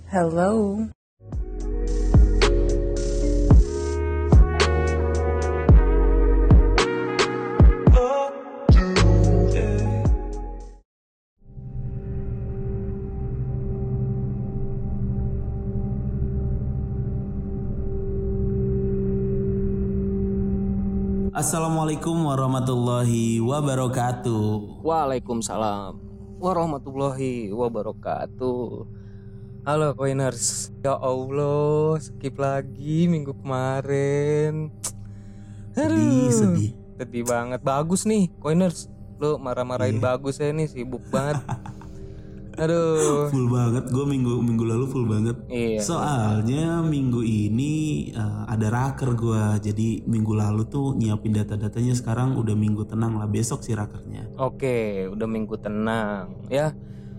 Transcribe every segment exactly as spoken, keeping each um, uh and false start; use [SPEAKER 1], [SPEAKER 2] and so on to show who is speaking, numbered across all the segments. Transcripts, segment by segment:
[SPEAKER 1] Hello.
[SPEAKER 2] Assalamualaikum warahmatullahi wabarakatuh.
[SPEAKER 3] Waalaikumsalam warahmatullahi wabarakatuh. Halo Coiners. Ya Allah, skip lagi minggu kemarin.
[SPEAKER 2] Sedih, sedih.
[SPEAKER 3] Sedih banget. Bagus nih Coiners. Lu marah-marahin
[SPEAKER 2] Iya.
[SPEAKER 3] Bagus ya nih, sibuk banget. Aduh.
[SPEAKER 2] Full banget, gue minggu minggu lalu full banget.
[SPEAKER 3] Iya.
[SPEAKER 2] Soalnya minggu ini uh, ada raker gue, jadi minggu lalu tuh nyiapin data-datanya. Sekarang udah minggu tenang lah, besok sih rakernya.
[SPEAKER 3] Oke, udah minggu tenang ya.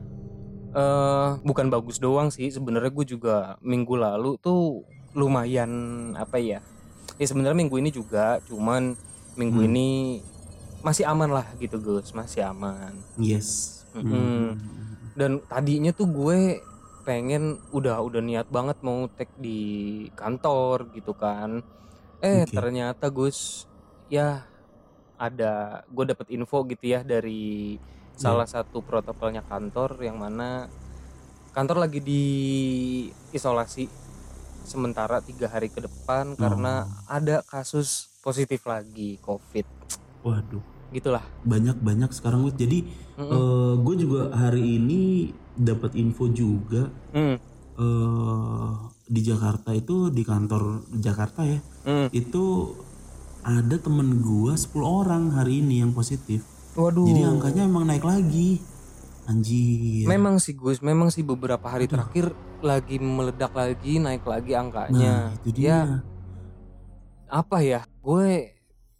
[SPEAKER 3] Uh, bukan Bagus doang sih, sebenarnya gue juga minggu lalu tuh lumayan apa ya? Ya sebenarnya minggu ini juga, cuman minggu
[SPEAKER 2] Hmm.
[SPEAKER 3] ini masih aman lah gitu Gus, masih aman.
[SPEAKER 2] Yes.
[SPEAKER 3] Mm-mm.
[SPEAKER 2] Hmm.
[SPEAKER 3] Dan tadinya tuh gue pengen udah udah niat banget mau tag di kantor gitu kan. Eh
[SPEAKER 2] Oke.
[SPEAKER 3] ternyata Gus, ya ada gue dapet info gitu ya dari salah satu protokolnya kantor, yang mana kantor lagi di isolasi sementara tiga hari ke depan karena ada kasus positif lagi COVID.
[SPEAKER 2] Waduh,
[SPEAKER 3] Gitulah.
[SPEAKER 2] banyak-banyak sekarang Wid. Jadi uh, gue juga hari ini dapat info juga.
[SPEAKER 3] Mm.
[SPEAKER 2] Uh, di Jakarta itu, di kantor Jakarta ya,
[SPEAKER 3] Mm.
[SPEAKER 2] itu ada temen gua sepuluh orang hari ini yang positif.
[SPEAKER 3] Waduh.
[SPEAKER 2] Jadi angkanya emang naik lagi. Anjir.
[SPEAKER 3] Memang sih Gus, memang sih beberapa hari terakhir lagi meledak lagi, naik lagi angkanya.
[SPEAKER 2] Nah itu dia.
[SPEAKER 3] Ya apa ya, gue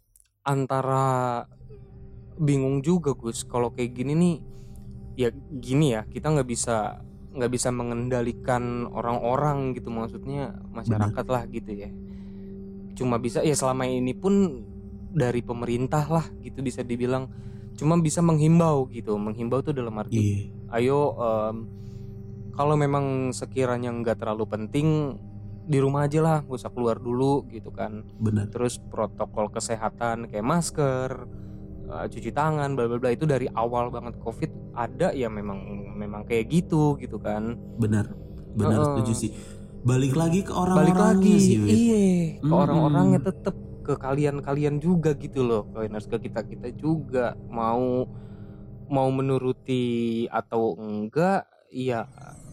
[SPEAKER 3] antara bingung juga Gus. Kalau kayak gini nih, ya gini ya, kita nggak bisa nggak bisa mengendalikan orang-orang gitu, maksudnya masyarakat lah gitu ya. Cuma bisa ya selama ini pun dari pemerintah lah gitu bisa dibilang, cuma bisa menghimbau gitu. Menghimbau tuh dalam arti
[SPEAKER 2] Iya.
[SPEAKER 3] ayo um, kalau memang sekiranya nggak terlalu penting di rumah aja lah, nggak usah keluar dulu gitu kan.
[SPEAKER 2] Benar.
[SPEAKER 3] Terus protokol kesehatan kayak masker, uh, cuci tangan, bla bla bla, itu dari awal banget COVID ada ya, memang memang kayak gitu gitu kan.
[SPEAKER 2] Benar. Benar,
[SPEAKER 3] Uh-uh.
[SPEAKER 2] setuju sih. Balik lagi ke
[SPEAKER 3] Balik
[SPEAKER 2] orang-orangnya
[SPEAKER 3] lagi,
[SPEAKER 2] sih Wid.
[SPEAKER 3] iya, ke
[SPEAKER 2] Mm-mm.
[SPEAKER 3] orang-orangnya tetep, ke kalian-kalian juga gitu loh, Coiners, ke kita-kita juga, mau mau menuruti atau enggak, ya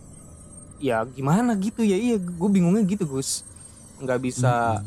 [SPEAKER 3] ya gimana gitu ya. Iya, gue bingungnya gitu Gus, nggak bisa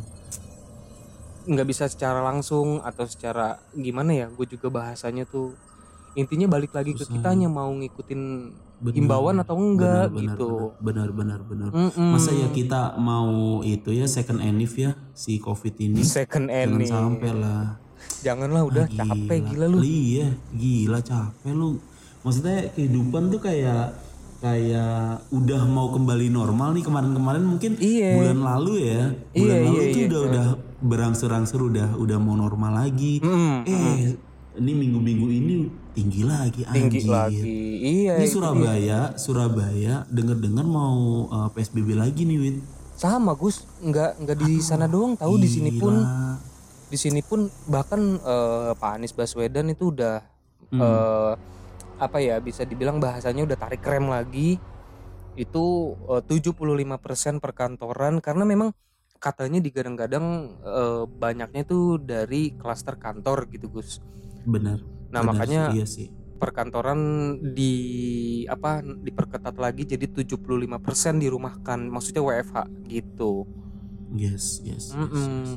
[SPEAKER 3] nggak bisa secara langsung atau secara gimana ya, gue juga bahasanya tuh intinya balik lagi ke
[SPEAKER 2] Susah.
[SPEAKER 3] kitanya mau ngikutin
[SPEAKER 2] Bener.
[SPEAKER 3] himbauan atau enggak
[SPEAKER 2] Benar, benar,
[SPEAKER 3] gitu.
[SPEAKER 2] benar, benar, benar.
[SPEAKER 3] Mm-mm.
[SPEAKER 2] Masa ya kita mau itu ya second anniv ya si COVID ini.
[SPEAKER 3] Second
[SPEAKER 2] Jangan
[SPEAKER 3] anniv.
[SPEAKER 2] sampai lah.
[SPEAKER 3] Janganlah, udah
[SPEAKER 2] Ah,
[SPEAKER 3] capek gila lu.
[SPEAKER 2] Iya, gila capek lu. Maksudnya kehidupan tuh kayak kayak udah mau kembali normal nih. Kemarin-kemarin mungkin
[SPEAKER 3] Iya.
[SPEAKER 2] bulan lalu ya. Bulan
[SPEAKER 3] Iya,
[SPEAKER 2] lalu
[SPEAKER 3] iya,
[SPEAKER 2] tuh
[SPEAKER 3] iya.
[SPEAKER 2] udah udah berangsur-angsur udah udah mau normal lagi.
[SPEAKER 3] Mm,
[SPEAKER 2] eh, ini minggu-minggu ini tinggi lagi
[SPEAKER 3] tinggi
[SPEAKER 2] anjir.
[SPEAKER 3] lagi. Iya.
[SPEAKER 2] Ini
[SPEAKER 3] itu
[SPEAKER 2] Surabaya, Surabaya dengar-dengar mau uh, P S B B lagi nih, Win.
[SPEAKER 3] sama Gus, nggak nggak di sana doang tahu, di sini pun
[SPEAKER 2] Gila.
[SPEAKER 3] di sini pun bahkan eh, Pak Anies Baswedan itu udah eh, apa ya, bisa dibilang bahasanya udah tarik rem lagi. Itu eh, tujuh puluh lima persen perkantoran, karena memang katanya digadang-gadang eh, banyaknya itu dari klaster kantor gitu Gus.
[SPEAKER 2] Benar.
[SPEAKER 3] Nah
[SPEAKER 2] benar
[SPEAKER 3] makanya
[SPEAKER 2] sih, iya sih.
[SPEAKER 3] perkantoran di apa diperketat lagi jadi tujuh puluh lima persen dirumahkan, maksudnya W F H gitu.
[SPEAKER 2] Yes, yes, yes,
[SPEAKER 3] Mm-mm.
[SPEAKER 2] yes.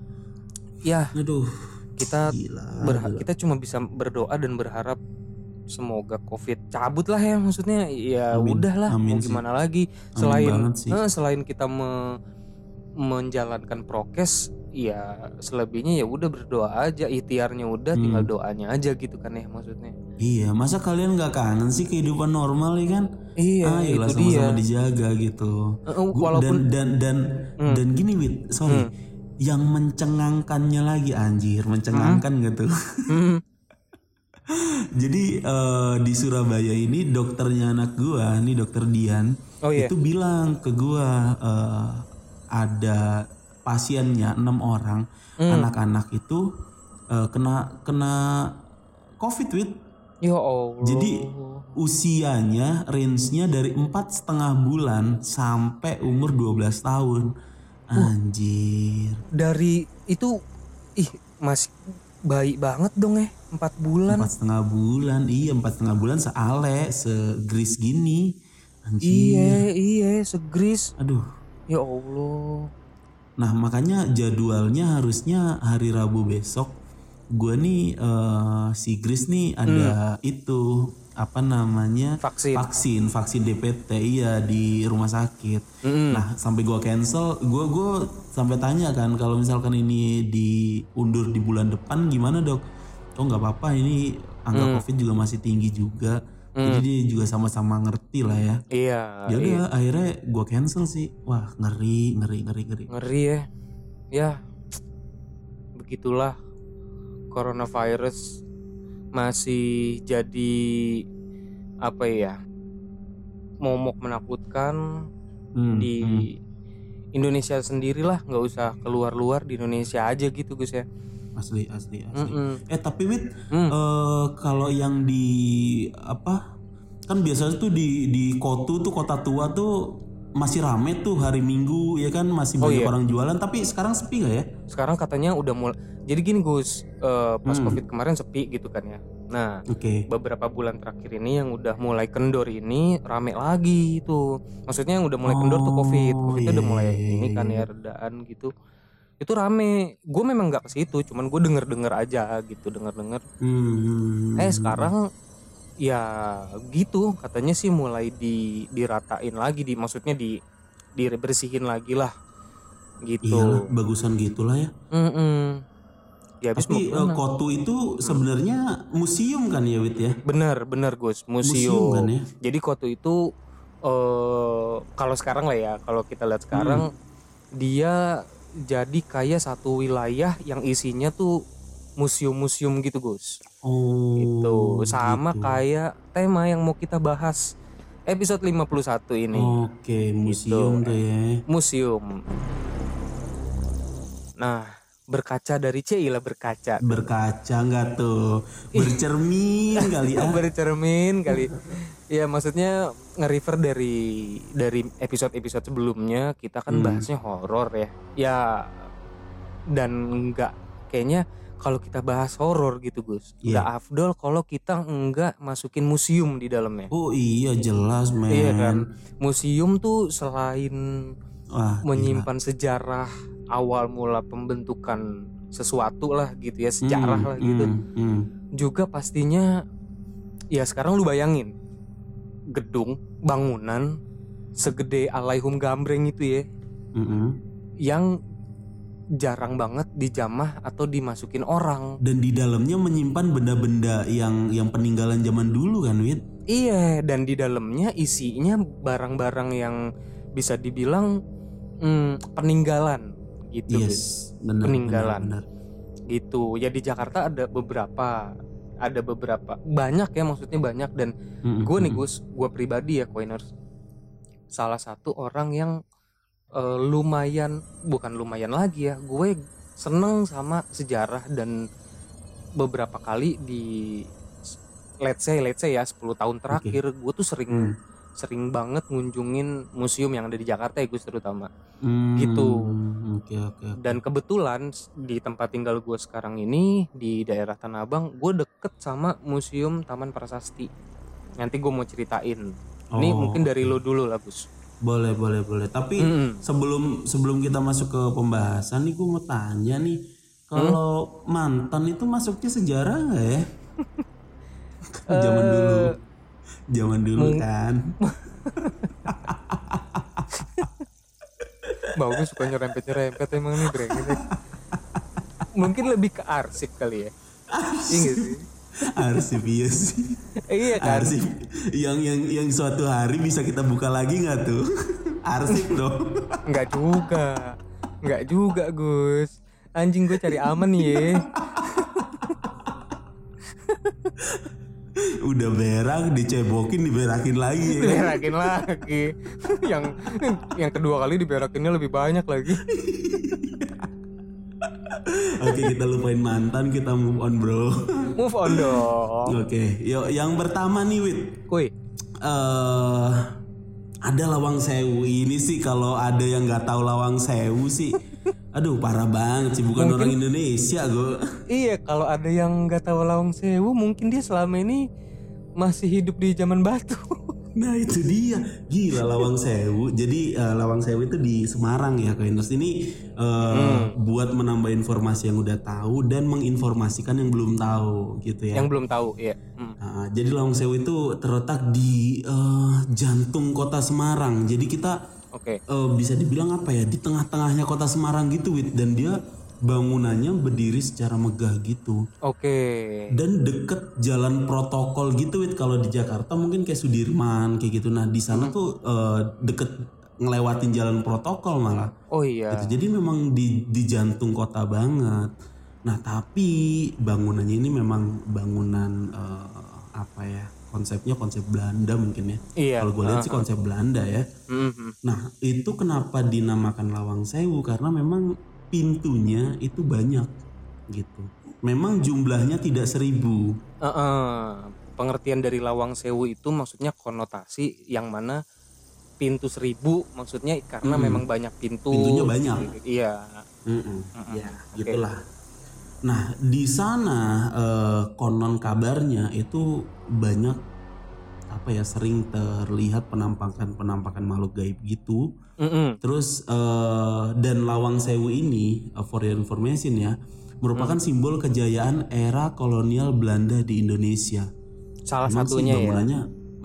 [SPEAKER 3] Ya
[SPEAKER 2] Aduh,
[SPEAKER 3] kita
[SPEAKER 2] gila,
[SPEAKER 3] berha-
[SPEAKER 2] gila.
[SPEAKER 3] kita cuma bisa berdoa dan berharap semoga COVID cabut lah ya, maksudnya ya
[SPEAKER 2] Amin.
[SPEAKER 3] udahlah,
[SPEAKER 2] Amin
[SPEAKER 3] mau
[SPEAKER 2] sih.
[SPEAKER 3] gimana lagi
[SPEAKER 2] Amin
[SPEAKER 3] selain
[SPEAKER 2] banget sih.
[SPEAKER 3] eh, selain kita me- menjalankan prokes, ya selebihnya ya udah berdoa aja, ikhtiarnya udah, tinggal doanya aja gitu kan ya maksudnya.
[SPEAKER 2] Iya, masa kalian nggak kangen sih kehidupan normal ya kan?
[SPEAKER 3] Iya,
[SPEAKER 2] Ayolah
[SPEAKER 3] itu
[SPEAKER 2] sama-sama
[SPEAKER 3] dia.
[SPEAKER 2] dijaga gitu.
[SPEAKER 3] Eh,
[SPEAKER 2] Gua-
[SPEAKER 3] walaupun-
[SPEAKER 2] dan dan dan dan gini Wit, sorry, yang mencengangkannya lagi anjir, mencengangkan gitu.
[SPEAKER 3] Hmm.
[SPEAKER 2] Jadi eh, di Surabaya ini dokternya anak gua, nih dokter Dian,
[SPEAKER 3] Oh iya.
[SPEAKER 2] itu bilang ke gua eh, ada pasiennya enam orang,
[SPEAKER 3] Hmm.
[SPEAKER 2] anak-anak itu eh, kena kena COVID wit.
[SPEAKER 3] Ya Allah.
[SPEAKER 2] Jadi usianya range-nya dari empat setengah bulan sampai umur dua belas tahun. Anjir.
[SPEAKER 3] Dari itu ih masih baik banget dong eh empat bulan.
[SPEAKER 2] Empat setengah bulan, iya empat setengah bulan seale, segris gini, anjir.
[SPEAKER 3] Iya iya segris.
[SPEAKER 2] Aduh.
[SPEAKER 3] Ya Allah.
[SPEAKER 2] Nah makanya jadwalnya harusnya hari Rabu besok, gue nih eh, si Gris nih ada itu apa namanya
[SPEAKER 3] Vaksin.
[SPEAKER 2] vaksin vaksin D P T iya di rumah sakit. Nah sampai gue cancel, gue gue sampai tanya kan kalau misalkan ini diundur di bulan depan gimana dok? Oh nggak apa-apa, ini angka COVID juga masih tinggi juga. Jadi dia juga sama-sama ngerti lah ya.
[SPEAKER 3] Iya.
[SPEAKER 2] Ya udah akhirnya gue cancel sih. Wah ngeri ngeri ngeri ngeri.
[SPEAKER 3] Ngeri ya. Ya. Begitulah coronavirus masih jadi apa ya? Momok menakutkan
[SPEAKER 2] Hmm,
[SPEAKER 3] di
[SPEAKER 2] hmm.
[SPEAKER 3] Indonesia sendirilah, nggak usah keluar-luar, di Indonesia aja gitu Gus ya.
[SPEAKER 2] Asli asli asli.
[SPEAKER 3] Mm-mm.
[SPEAKER 2] Eh tapi Wit,
[SPEAKER 3] Hmm.
[SPEAKER 2] eh, kalau yang di apa kan biasanya tuh di di Kotu tuh kota tua tuh masih rame tuh hari Minggu ya kan, masih
[SPEAKER 3] Oh,
[SPEAKER 2] banyak
[SPEAKER 3] iya.
[SPEAKER 2] orang jualan, tapi sekarang sepi nggak ya?
[SPEAKER 3] Sekarang katanya udah mulai. Jadi gini Gus, eh, pas
[SPEAKER 2] Hmm.
[SPEAKER 3] COVID kemarin sepi gitu kan ya. Nah,
[SPEAKER 2] Oke.
[SPEAKER 3] beberapa bulan terakhir ini yang udah mulai kendor ini rame lagi itu. Maksudnya yang udah mulai kendor tuh COVID.
[SPEAKER 2] Oh,
[SPEAKER 3] COVID
[SPEAKER 2] iya,
[SPEAKER 3] udah mulai
[SPEAKER 2] iya,
[SPEAKER 3] ini
[SPEAKER 2] iya,
[SPEAKER 3] kan
[SPEAKER 2] iya.
[SPEAKER 3] ya redaan gitu. Itu rame. Gue memang nggak ke situ, cuman gue denger-denger aja gitu, denger-denger.
[SPEAKER 2] Hmm.
[SPEAKER 3] Eh sekarang ya gitu katanya sih mulai di diratain lagi, di maksudnya di dibersihin lagi lah gitu.
[SPEAKER 2] Iyalah bagusan gitulah ya.
[SPEAKER 3] Mm-mm. Ya habis mau
[SPEAKER 2] Tapi eh,
[SPEAKER 3] gimana?
[SPEAKER 2] Kotu itu sebenarnya museum kan ya Wit ya?
[SPEAKER 3] Bener bener Gus,
[SPEAKER 2] Museum
[SPEAKER 3] museum.
[SPEAKER 2] kan ya?
[SPEAKER 3] Jadi Koto itu eh kalau sekarang lah ya, kalau kita lihat sekarang dia jadi kayak satu wilayah yang isinya tuh museum-museum gitu Gus.
[SPEAKER 2] Oh.
[SPEAKER 3] Gitu. Sama
[SPEAKER 2] gitu.
[SPEAKER 3] kayak tema yang mau kita bahas episode lima puluh satu ini.
[SPEAKER 2] Oke, museum
[SPEAKER 3] Gitu.
[SPEAKER 2] tuh ya.
[SPEAKER 3] Museum. Nah, berkaca dari C I lah berkaca.
[SPEAKER 2] Berkaca nggak tuh? Bercermin kali ah.
[SPEAKER 3] Bercermin kali. Ya maksudnya nge-refer dari dari episode-episode sebelumnya kita kan bahasnya horor ya. Ya dan enggak kayaknya kalau kita bahas horor gitu Gus,
[SPEAKER 2] Iya.
[SPEAKER 3] udah afdol kalau kita enggak masukin museum di dalamnya.
[SPEAKER 2] Oh iya jelas men.
[SPEAKER 3] Iya kan? Museum tuh selain
[SPEAKER 2] Wah,
[SPEAKER 3] menyimpan sejarah awal mula pembentukan sesuatu lah gitu ya, sejarah
[SPEAKER 2] Hmm,
[SPEAKER 3] lah gitu.
[SPEAKER 2] hmm, hmm.
[SPEAKER 3] Juga pastinya ya sekarang lu bayangin gedung bangunan segede Alaihum Gambreng itu ya,
[SPEAKER 2] Mm-mm.
[SPEAKER 3] yang jarang banget dijamah atau dimasukin orang.
[SPEAKER 2] Dan di dalamnya menyimpan benda-benda yang yang peninggalan zaman dulu kan Wit?
[SPEAKER 3] Iya, dan di dalamnya isinya barang-barang yang bisa dibilang hmm, peninggalan gitu. Gus.
[SPEAKER 2] Yes, benar.
[SPEAKER 3] Peninggalan.
[SPEAKER 2] benar, benar.
[SPEAKER 3] Gitu. Ya di Jakarta ada beberapa, ada beberapa, banyak ya maksudnya banyak, dan
[SPEAKER 2] Mm-mm,
[SPEAKER 3] gue nih
[SPEAKER 2] mm-mm.
[SPEAKER 3] Gus, gue pribadi ya Coiners, salah satu orang yang uh, lumayan, bukan lumayan lagi ya, gue seneng sama sejarah, dan beberapa kali di let's say let's say ya sepuluh tahun terakhir gue tuh sering
[SPEAKER 2] Hmm.
[SPEAKER 3] sering banget ngunjungin museum yang ada di Jakarta ya Gus terutama.
[SPEAKER 2] Hmm,
[SPEAKER 3] Gitu.
[SPEAKER 2] Oke oke. oke.
[SPEAKER 3] Dan kebetulan di tempat tinggal gue sekarang ini di daerah Tanah Abang, gue deket sama Museum Taman Prasasti. Nanti gue mau ceritain. Ini
[SPEAKER 2] Oh,
[SPEAKER 3] mungkin dari lo dulu lah Gus.
[SPEAKER 2] Boleh boleh boleh. Tapi
[SPEAKER 3] Mm-mm.
[SPEAKER 2] sebelum sebelum kita masuk ke pembahasan nih, gue mau tanya nih, kalau mantan itu masuknya sejarah nggak ya? Zaman dulu, zaman dulu kan.
[SPEAKER 3] Bau gue suka nyerempet-nyerempet emang nih brengsek. Mungkin lebih ke arsip kali ya. Iya gak sih?
[SPEAKER 2] Arsip iya sih.
[SPEAKER 3] Iya kan?
[SPEAKER 2] Arsip yang yang yang suatu hari bisa kita buka lagi nggak tuh? Arsip dong.
[SPEAKER 3] Enggak juga. Enggak juga Gus. Anjing gue cari aman nih ya.
[SPEAKER 2] Udah berak, dicebokin, diberakin lagi. Ya.
[SPEAKER 3] Diberakin lagi. yang yang kedua kali diberakinnya lebih banyak lagi.
[SPEAKER 2] Oke, kita lupain mantan, kita move on bro.
[SPEAKER 3] Move on dong.
[SPEAKER 2] Oke, yuk yang pertama nih Wit.
[SPEAKER 3] Kuy.
[SPEAKER 2] Uh, ada Lawang Sewu ini sih, kalau ada yang nggak tahu Lawang Sewu sih, aduh parah banget sih, bukan mungkin, orang Indonesia gue.
[SPEAKER 3] Iya, kalau ada yang nggak tahu Lawang Sewu, mungkin dia selama ini masih hidup di zaman batu.
[SPEAKER 2] Nah itu dia, gila Lawang Sewu. Jadi uh, Lawang Sewu itu di Semarang ya Koiners. Ini uh, hmm. buat menambah informasi yang udah tahu dan menginformasikan yang belum tahu gitu ya.
[SPEAKER 3] Yang belum tahu, ya. Hmm.
[SPEAKER 2] Nah, jadi Lawang Sewu itu terletak di uh, jantung kota Semarang. Jadi kita okay. uh, bisa dibilang apa ya, di tengah-tengahnya kota Semarang gitu, Wit. Dan dia bangunannya berdiri secara megah gitu.
[SPEAKER 3] Oke. Okay.
[SPEAKER 2] Dan deket jalan protokol gitu, Wit. Kalau di Jakarta mungkin kayak Sudirman kayak gitu. Nah di sana hmm. tuh uh, deket ngelewatin jalan protokol malah.
[SPEAKER 3] Oh iya.
[SPEAKER 2] Gitu. Jadi memang di di jantung kota banget. Nah tapi bangunannya ini memang bangunan uh, apa ya? Konsepnya konsep Belanda mungkin ya.
[SPEAKER 3] Iya.
[SPEAKER 2] Kalau gue lihat uh-huh. sih konsep Belanda ya.
[SPEAKER 3] Mm-hmm.
[SPEAKER 2] Nah itu kenapa dinamakan Lawang Sewu? Karena memang pintunya itu banyak gitu. Memang jumlahnya tidak seribu.
[SPEAKER 3] Uh-uh. Pengertian dari Lawang Sewu itu maksudnya konotasi yang mana pintu seribu, maksudnya karena mm. memang banyak pintu.
[SPEAKER 2] Pintunya banyak.
[SPEAKER 3] Iya.
[SPEAKER 2] Mm-mm. Ya, okay. Gitulah. Nah di sana eh, konon kabarnya itu banyak apa ya, sering terlihat penampakan-penampakan makhluk gaib gitu. Mm-hmm. Terus uh, dan Lawang Sewu ini uh, for your information ya, merupakan mm. simbol kejayaan era kolonial Belanda di Indonesia.
[SPEAKER 3] Salah
[SPEAKER 2] emang
[SPEAKER 3] satunya
[SPEAKER 2] sih bangunannya,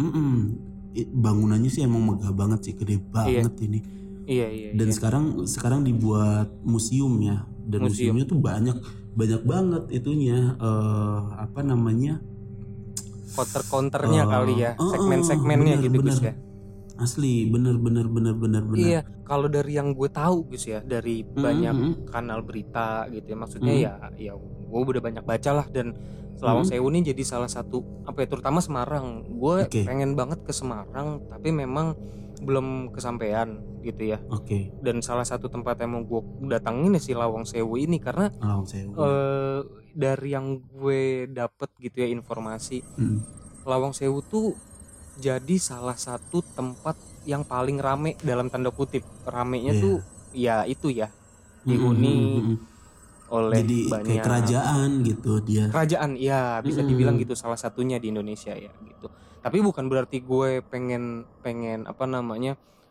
[SPEAKER 2] ya. Bangunannya sih emang megah banget sih, gede banget
[SPEAKER 3] iya.
[SPEAKER 2] ini.
[SPEAKER 3] Iya iya.
[SPEAKER 2] Dan
[SPEAKER 3] iya.
[SPEAKER 2] sekarang sekarang dibuat museum ya, dan museum. museumnya tuh banyak banyak banget itunya uh, apa namanya?
[SPEAKER 3] Counter-counternya uh, kali ya,
[SPEAKER 2] uh,
[SPEAKER 3] segmen-segmennya
[SPEAKER 2] uh,
[SPEAKER 3] gitu
[SPEAKER 2] bener.
[SPEAKER 3] Gus ya.
[SPEAKER 2] Asli bener bener bener bener bener.
[SPEAKER 3] Iya, kalau dari yang gue tahu Gus ya, dari mm-hmm. banyak kanal berita gitu ya, maksudnya mm-hmm. ya ya gue udah banyak baca lah, dan Lawang mm-hmm. Sewu ini jadi salah satu apa ya, terutama Semarang. Gue okay. pengen banget ke Semarang, tapi memang belum kesampaian gitu ya.
[SPEAKER 2] Oke. Okay.
[SPEAKER 3] Dan salah satu tempat yang mau gue datangin si Lawang Sewu ini karena
[SPEAKER 2] Lawang Sewu.
[SPEAKER 3] Uh, dari yang gue dapet gitu ya informasi, mm. Lawang Sewu tuh jadi salah satu tempat yang paling rame dalam tanda kutip. Ramenya yeah. tuh ya itu ya dihuni mm-hmm. oleh
[SPEAKER 2] jadi
[SPEAKER 3] banyak
[SPEAKER 2] kayak kerajaan gitu dia.
[SPEAKER 3] Kerajaan ya bisa mm-hmm. dibilang gitu, salah satunya di Indonesia ya gitu. Tapi bukan berarti gue pengen pengen apa namanya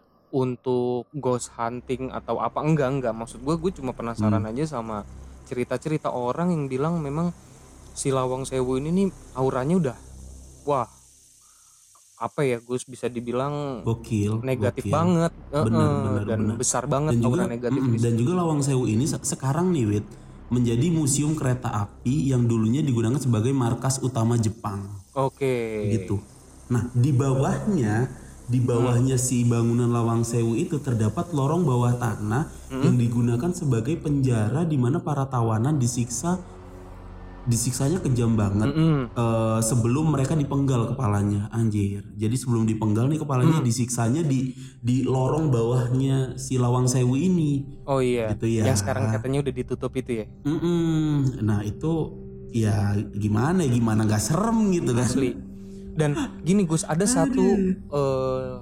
[SPEAKER 3] untuk ghost hunting atau apa, enggak enggak. Maksud gue gue cuma penasaran mm. aja sama cerita-cerita orang yang bilang memang si Lawang Sewu ini nih auranya udah wah apa ya Gus, bisa dibilang
[SPEAKER 2] gokil,
[SPEAKER 3] negatif
[SPEAKER 2] gokil.
[SPEAKER 3] banget,
[SPEAKER 2] bener,
[SPEAKER 3] uh,
[SPEAKER 2] bener,
[SPEAKER 3] dan
[SPEAKER 2] bener.
[SPEAKER 3] besar banget
[SPEAKER 2] dan
[SPEAKER 3] aura
[SPEAKER 2] juga,
[SPEAKER 3] negatif
[SPEAKER 2] mm, dan juga Lawang Sewu ini sekarang nih Wit menjadi museum kereta api yang dulunya digunakan sebagai markas utama Jepang.
[SPEAKER 3] Oke. Okay.
[SPEAKER 2] Gitu. Nah di bawahnya di bawahnya hmm. si bangunan Lawang Sewu itu terdapat lorong bawah tanah hmm. yang digunakan sebagai penjara di mana para tawanan disiksa disiksanya kejam banget hmm. uh, sebelum mereka dipenggal kepalanya, anjir. Jadi sebelum dipenggal nih kepalanya hmm. disiksanya di di lorong bawahnya si Lawang Sewu ini.
[SPEAKER 3] Oh iya.
[SPEAKER 2] Gitu ya.
[SPEAKER 3] Yang sekarang katanya udah ditutup itu ya.
[SPEAKER 2] Mm-mm. Nah itu ya gimana gimana nggak serem gitu kan.
[SPEAKER 3] Asli. Dan gini Gus, ada satu uh,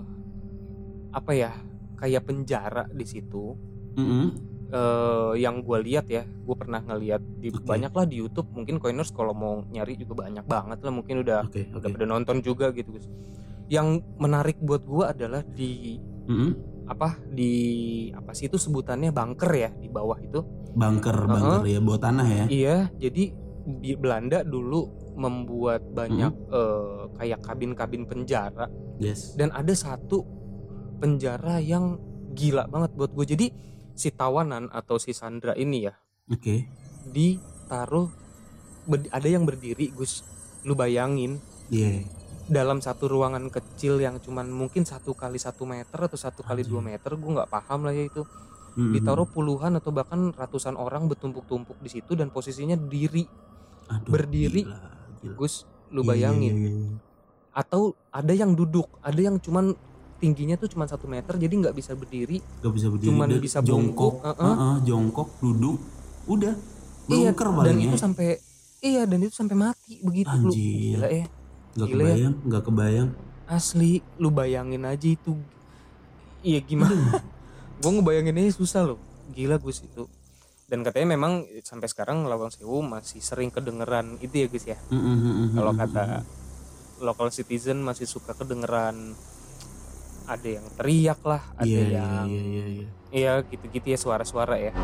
[SPEAKER 3] apa ya, kayak penjara di situ, mm-hmm. uh, yang gue lihat ya, gue pernah ngeliat di okay. banyak lah di YouTube. Mungkin Coiners kalau mau nyari juga banyak banget lah, mungkin udah okay, okay. udah pada nonton juga gitu Gus. Yang menarik buat gue adalah di mm-hmm. apa di apa sih itu sebutannya, bunker ya, di bawah itu.
[SPEAKER 2] Bunker, bunker uh-huh. ya, bawah tanah ya.
[SPEAKER 3] Iya, jadi di Belanda dulu membuat banyak hmm. uh, kayak kabin-kabin penjara.
[SPEAKER 2] Yes. Dan
[SPEAKER 3] ada satu penjara yang gila banget buat gue. Jadi si tawanan atau si Sandra ini ya,
[SPEAKER 2] oke, okay.
[SPEAKER 3] ditaruh ber, ada yang berdiri Gus. Lu bayangin,
[SPEAKER 2] yeah.
[SPEAKER 3] dalam satu ruangan kecil yang cuman mungkin satu kali satu meter atau satu kali dua meter, gue nggak paham lah ya itu. Mm-hmm. Ditaruh puluhan atau bahkan ratusan orang bertumpuk-tumpuk di situ dan posisinya diri.
[SPEAKER 2] Aduh,
[SPEAKER 3] berdiri.
[SPEAKER 2] Gila. Gila.
[SPEAKER 3] Gus, Lu
[SPEAKER 2] Iya, iya,
[SPEAKER 3] bayangin.
[SPEAKER 2] iya, iya.
[SPEAKER 3] Atau ada yang duduk, ada yang cuman tingginya tuh cuman satu meter jadi nggak bisa berdiri,
[SPEAKER 2] Gak bisa berdiri
[SPEAKER 3] cuman
[SPEAKER 2] dan
[SPEAKER 3] bisa
[SPEAKER 2] jongkok,
[SPEAKER 3] bungkuk. Heeh.
[SPEAKER 2] heeh, jongkok, duduk, udah
[SPEAKER 3] Iya,
[SPEAKER 2] melungker
[SPEAKER 3] dan
[SPEAKER 2] paling ya.
[SPEAKER 3] itu sampai iya dan itu sampai mati begitu lu.
[SPEAKER 2] Anjir,
[SPEAKER 3] Gila ya.
[SPEAKER 2] nggak
[SPEAKER 3] Gila ya.
[SPEAKER 2] kebayang, nggak kebayang.
[SPEAKER 3] Asli, lu bayangin aja itu. Iya gimana? Gue ngebayanginnya susah loh. Gila Gus itu. Dan katanya memang sampai sekarang Lawang Sewu masih sering kedengeran itu ya Gus ya.
[SPEAKER 2] Mm, mm, mm, mm,
[SPEAKER 3] Kalau
[SPEAKER 2] mm,
[SPEAKER 3] kata
[SPEAKER 2] mm.
[SPEAKER 3] local citizen masih suka kedengeran ada yang teriak lah, ada
[SPEAKER 2] Iya, iya,
[SPEAKER 3] yang
[SPEAKER 2] iya, iya, iya.
[SPEAKER 3] iya gitu-gitu ya, suara-suara ya.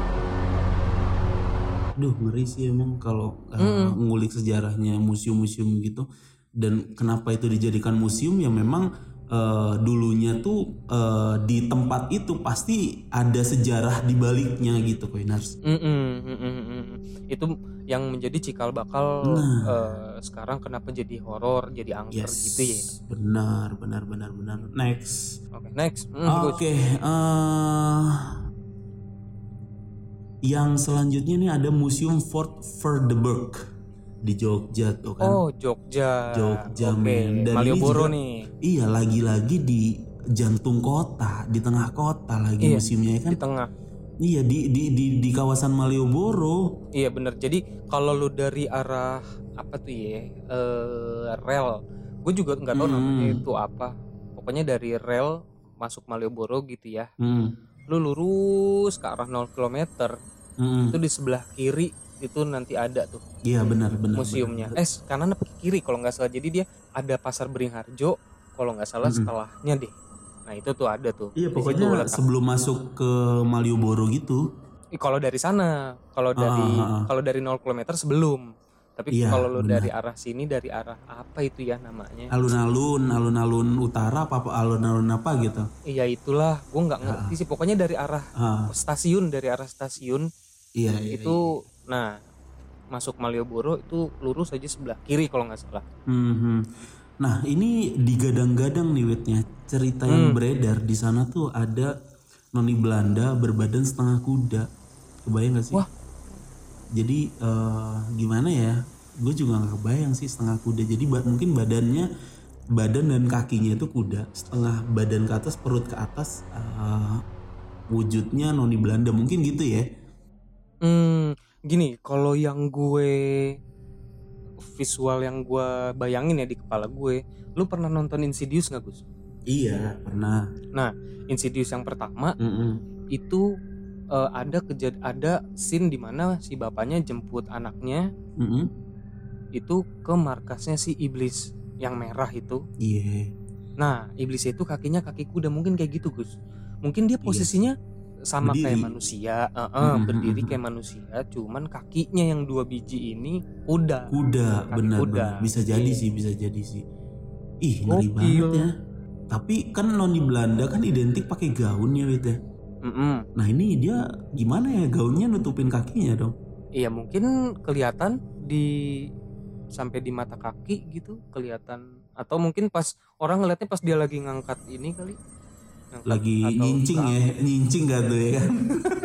[SPEAKER 2] Duh, ngeri sih emang kalau uh,
[SPEAKER 3] Mm-mm.
[SPEAKER 2] ngulik sejarahnya museum-museum gitu. Dan kenapa itu dijadikan museum ya memang uh, dulunya tuh uh, di tempat itu pasti ada sejarah di baliknya gitu, Koinars.
[SPEAKER 3] Mm-mm, mm-mm, mm-mm. Itu yang menjadi cikal bakal
[SPEAKER 2] Nah,
[SPEAKER 3] eh, sekarang kenapa jadi horor, jadi angker
[SPEAKER 2] yes,
[SPEAKER 3] gitu ya.
[SPEAKER 2] benar, benar, benar, benar. Next.
[SPEAKER 3] Oke, next. Mm, Gus.
[SPEAKER 2] Oke, eh, yang selanjutnya nih ada Museum Fort Verdeberg di Jogja tuh kan.
[SPEAKER 3] Oh, Jogja.
[SPEAKER 2] Jogja,
[SPEAKER 3] Oke,
[SPEAKER 2] men. Dan ini
[SPEAKER 3] Malioboro
[SPEAKER 2] juga,
[SPEAKER 3] nih.
[SPEAKER 2] iya, lagi-lagi di jantung kota, di tengah kota lagi
[SPEAKER 3] Iya,
[SPEAKER 2] museumnya ya kan.
[SPEAKER 3] di tengah.
[SPEAKER 2] Iya, di di di di kawasan Malioboro.
[SPEAKER 3] Iya bener. Jadi kalau lu dari arah apa tuh ya, eh, rel, gue juga nggak tahu
[SPEAKER 2] Hmm.
[SPEAKER 3] namanya itu apa. Pokoknya dari rel masuk Malioboro gitu ya.
[SPEAKER 2] Hmm.
[SPEAKER 3] Lu lurus ke arah nol kilometer,
[SPEAKER 2] Hmm.
[SPEAKER 3] itu di sebelah kiri itu nanti ada tuh
[SPEAKER 2] Iya, benar, benar.
[SPEAKER 3] museumnya.
[SPEAKER 2] benar.
[SPEAKER 3] Eh kanan apa kiri kalau nggak salah. Jadi dia ada Pasar Beringharjo, kalau nggak salah
[SPEAKER 2] Mm-mm.
[SPEAKER 3] setelahnya deh. Nah itu tuh ada tuh.
[SPEAKER 2] Iya,
[SPEAKER 3] Di situ
[SPEAKER 2] pokoknya
[SPEAKER 3] letak.
[SPEAKER 2] sebelum masuk ke Malioboro gitu.
[SPEAKER 3] Ih, kalau dari sana, kalau dari
[SPEAKER 2] Ah, ah, ah.
[SPEAKER 3] kalau dari nol kilometer sebelum. Tapi
[SPEAKER 2] Iya,
[SPEAKER 3] kalau lu
[SPEAKER 2] benar.
[SPEAKER 3] dari arah sini, dari arah apa itu ya namanya?
[SPEAKER 2] Alun-alun, alun-alun utara apa apa alun-alun apa gitu.
[SPEAKER 3] Iya itulah, gue nggak ngerti sih. Pokoknya dari arah
[SPEAKER 2] Ah,
[SPEAKER 3] stasiun, dari arah stasiun
[SPEAKER 2] iya, iya.
[SPEAKER 3] itu, nah masuk Malioboro itu lurus aja sebelah kiri kalau nggak salah.
[SPEAKER 2] Mhm. Nah, ini digadang-gadang nih Witnya. Cerita yang beredar di sana tuh ada noni Belanda berbadan setengah kuda. Kebayang gak sih?
[SPEAKER 3] Wah.
[SPEAKER 2] Jadi eh, gimana ya? Gue juga gak kebayang sih setengah kuda. Jadi ba- mungkin badannya, badan dan kakinya itu kuda. Setengah badan ke atas, perut ke atas. eh, wujudnya noni Belanda. Mungkin gitu ya.
[SPEAKER 3] Hmm, gini, kalau yang gue visual yang gue bayangin ya di kepala gue, lu pernah nonton Insidious nggak Gus?
[SPEAKER 2] Iya, pernah.
[SPEAKER 3] Nah, Insidious yang pertama
[SPEAKER 2] Mm-mm.
[SPEAKER 3] itu eh, ada kejad ada scene di mana si bapaknya jemput anaknya
[SPEAKER 2] Mm-mm.
[SPEAKER 3] itu ke markasnya si iblis yang merah itu.
[SPEAKER 2] Iya.
[SPEAKER 3] Nah, iblis itu kakinya kaki kuda, mungkin kayak gitu Gus. Mungkin dia posisinya sama
[SPEAKER 2] Berdiri.
[SPEAKER 3] kayak manusia, eh, eh,
[SPEAKER 2] Mm-mm.
[SPEAKER 3] berdiri kayak manusia, cuman kakinya yang dua biji ini kuda.
[SPEAKER 2] Kuda,
[SPEAKER 3] Kaki
[SPEAKER 2] benar
[SPEAKER 3] kuda.
[SPEAKER 2] benar. Bisa jadi
[SPEAKER 3] Iya.
[SPEAKER 2] sih, bisa jadi sih. Ih, ngeri
[SPEAKER 3] Gokil.
[SPEAKER 2] banget ya. Tapi kan noni Belanda kan identik pakai gaun ya, Wit ya.
[SPEAKER 3] Mm-mm.
[SPEAKER 2] Nah, ini dia gimana ya gaunnya nutupin kakinya dong?
[SPEAKER 3] Iya mungkin kelihatan di sampai di mata kaki gitu kelihatan, atau mungkin pas orang ngeliatnya pas dia lagi ngangkat ini kali. Ngangkat
[SPEAKER 2] Lagi
[SPEAKER 3] atau
[SPEAKER 2] nyincing ya,
[SPEAKER 3] ngangkat.
[SPEAKER 2] nyincing gak tuh ya kan?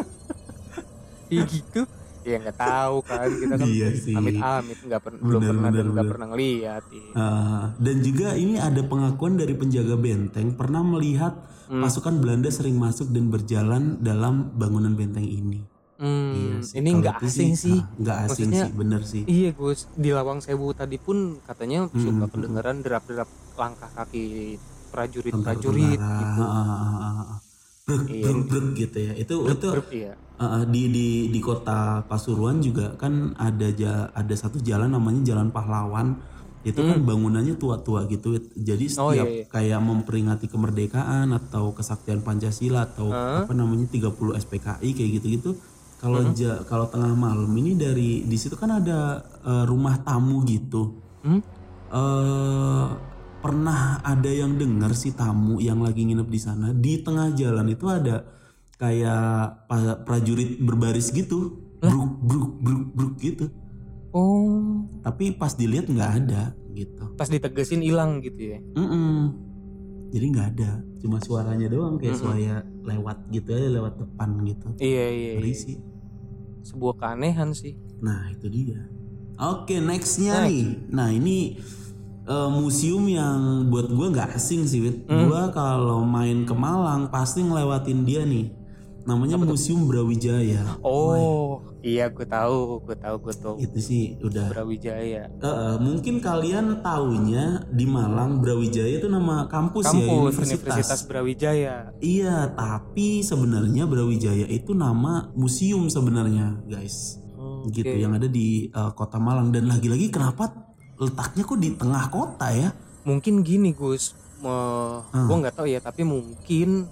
[SPEAKER 3] Iya gitu. Ya nggak tahu kan, kita kan
[SPEAKER 2] Iya sih.
[SPEAKER 3] amit-amit nggak per- belum
[SPEAKER 2] Benar,
[SPEAKER 3] pernah
[SPEAKER 2] benar,
[SPEAKER 3] dan nggak
[SPEAKER 2] benar.
[SPEAKER 3] pernah ngeliat. Iya.
[SPEAKER 2] Ah, dan juga ini ada pengakuan dari penjaga benteng pernah melihat
[SPEAKER 3] Hmm.
[SPEAKER 2] pasukan Belanda sering masuk dan berjalan dalam bangunan benteng ini.
[SPEAKER 3] Hmm,
[SPEAKER 2] Iya sih.
[SPEAKER 3] ini
[SPEAKER 2] Kalau
[SPEAKER 3] nggak
[SPEAKER 2] itu
[SPEAKER 3] asing sih.
[SPEAKER 2] ah, nggak asing
[SPEAKER 3] Maksudnya,
[SPEAKER 2] sih, bener sih.
[SPEAKER 3] Iya Gus, di Lawang Sewu tadi pun katanya suka
[SPEAKER 2] Mm-mm.
[SPEAKER 3] kedengeran derap-derap langkah kaki prajurit-prajurit
[SPEAKER 2] Tentara,
[SPEAKER 3] gitu.
[SPEAKER 2] ah, ah, ah, ah. Brek,
[SPEAKER 3] Iya.
[SPEAKER 2] brek, brek gitu ya. Itu itu
[SPEAKER 3] Brep, iya.
[SPEAKER 2] uh, di di di kota Pasuruan juga kan ada ja, ada satu jalan namanya Jalan Pahlawan. Itu kan bangunannya tua-tua gitu. Jadi
[SPEAKER 3] Oh,
[SPEAKER 2] setiap
[SPEAKER 3] iya, iya.
[SPEAKER 2] kayak memperingati kemerdekaan atau kesaktian Pancasila atau apa namanya tiga puluh S P K I kayak gitu-gitu. Kalau ja- kalau tengah malam ini dari di situ kan ada uh, rumah tamu gitu.
[SPEAKER 3] Hmm?
[SPEAKER 2] eh pernah ada yang dengar si tamu yang lagi nginep di sana di tengah jalan itu ada kayak pa- prajurit berbaris gitu, bruk bruk bruk bruk gitu.
[SPEAKER 3] Oh,
[SPEAKER 2] Tapi pas dilihat nggak ada gitu.
[SPEAKER 3] pas ditegesin hilang gitu ya.
[SPEAKER 2] Mm-mm. Jadi nggak ada, cuma suaranya doang kayak suara lewat gitu aja, lewat depan gitu.
[SPEAKER 3] Iya iya.
[SPEAKER 2] Ngeri
[SPEAKER 3] iya.
[SPEAKER 2] sih.
[SPEAKER 3] Sebuah keanehan sih.
[SPEAKER 2] Nah itu dia. Oke, nextnya nih. Nah ini uh, museum yang buat gue nggak asing sih, Wit.
[SPEAKER 3] Hmm.
[SPEAKER 2] Gue kalau main ke Malang pasti ngelewatin dia nih. Namanya Museum Brawijaya.
[SPEAKER 3] Oh, iya gue tahu, gue tahu, gue tahu.
[SPEAKER 2] Itu sih udah.
[SPEAKER 3] Brawijaya.
[SPEAKER 2] Uh, uh, mungkin kalian taunya di Malang Brawijaya itu nama kampus,
[SPEAKER 3] Kampus
[SPEAKER 2] ya, universitas.
[SPEAKER 3] Universitas Brawijaya.
[SPEAKER 2] Iya, tapi sebenarnya Brawijaya itu nama museum sebenarnya, guys.
[SPEAKER 3] Okay.
[SPEAKER 2] Gitu yang ada di uh, Kota Malang. Dan lagi-lagi kenapa letaknya kok di tengah kota ya?
[SPEAKER 3] Mungkin gini Gus, uh,
[SPEAKER 2] Hmm.
[SPEAKER 3] gue nggak tahu ya, tapi mungkin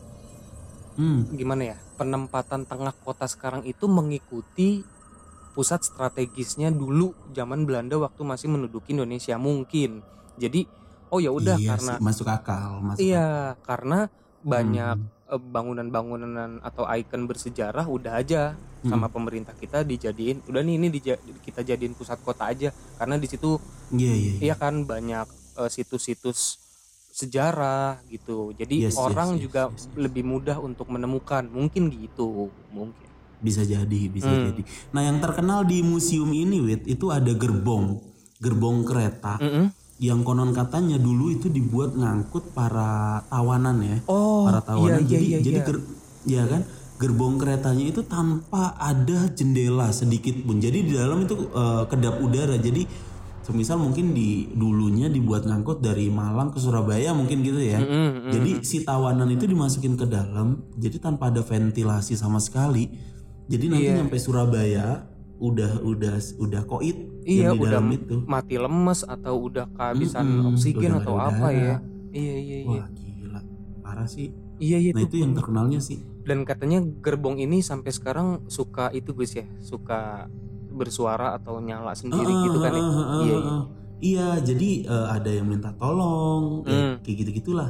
[SPEAKER 2] hmm.
[SPEAKER 3] gimana ya, penempatan tengah kota sekarang itu mengikuti pusat strategisnya dulu zaman Belanda waktu masih menduduki Indonesia mungkin. Jadi oh ya udah
[SPEAKER 2] iya
[SPEAKER 3] karena
[SPEAKER 2] sih, masuk akal, masuk
[SPEAKER 3] iya
[SPEAKER 2] akal.
[SPEAKER 3] karena banyak
[SPEAKER 2] hmm.
[SPEAKER 3] bangunan-bangunan atau ikon bersejarah udah aja
[SPEAKER 2] hmm.
[SPEAKER 3] sama pemerintah kita dijadiin, udah nih ini dija, kita jadiin pusat kota aja karena di situ
[SPEAKER 2] iya, iya, iya.
[SPEAKER 3] iya kan banyak uh, situs-situs sejarah gitu. Jadi
[SPEAKER 2] yes,
[SPEAKER 3] orang
[SPEAKER 2] yes,
[SPEAKER 3] juga
[SPEAKER 2] yes, yes.
[SPEAKER 3] lebih mudah untuk menemukan, mungkin gitu, mungkin.
[SPEAKER 2] Bisa jadi, bisa
[SPEAKER 3] hmm.
[SPEAKER 2] jadi. Nah, yang terkenal di museum ini, Wit, itu ada gerbong, gerbong kereta.
[SPEAKER 3] Mm-mm.
[SPEAKER 2] Yang konon katanya dulu itu dibuat ngangkut para tawanan ya.
[SPEAKER 3] Oh,
[SPEAKER 2] para tawanan.
[SPEAKER 3] iya,
[SPEAKER 2] jadi
[SPEAKER 3] iya, iya,
[SPEAKER 2] jadi
[SPEAKER 3] iya.
[SPEAKER 2] ger, ya kan? Gerbong keretanya itu tanpa ada jendela sedikit pun. Jadi di dalam itu uh, kedap udara. Jadi semisal mungkin di dulunya dibuat ngangkut dari Malang ke Surabaya mungkin gitu ya.
[SPEAKER 3] Mm-mm, mm-mm.
[SPEAKER 2] Jadi si tawanan itu dimasukin ke dalam, jadi tanpa ada ventilasi sama sekali. Jadi nanti
[SPEAKER 3] Iya.
[SPEAKER 2] nyampe Surabaya udah udah udah koit
[SPEAKER 3] Iya,
[SPEAKER 2] yang di
[SPEAKER 3] udah
[SPEAKER 2] dalam itu.
[SPEAKER 3] mati lemes atau udah kehabisan
[SPEAKER 2] Mm-mm,
[SPEAKER 3] oksigen
[SPEAKER 2] udah
[SPEAKER 3] atau
[SPEAKER 2] nggak ada
[SPEAKER 3] apa
[SPEAKER 2] udara.
[SPEAKER 3] ya. Iya, iya, iya.
[SPEAKER 2] Wah gila, parah sih.
[SPEAKER 3] Iya, iya
[SPEAKER 2] Nah itu yang terkenalnya sih.
[SPEAKER 3] Dan katanya gerbong ini sampai sekarang suka itu Gus ya, suka bersuara atau nyala sendiri
[SPEAKER 2] Uh,
[SPEAKER 3] gitu kan ya.
[SPEAKER 2] uh, uh, uh,
[SPEAKER 3] Iya,
[SPEAKER 2] uh,
[SPEAKER 3] iya.
[SPEAKER 2] uh. Iya, jadi uh, ada yang minta tolong, ya,
[SPEAKER 3] Hmm.
[SPEAKER 2] kayak gitu-gitulah.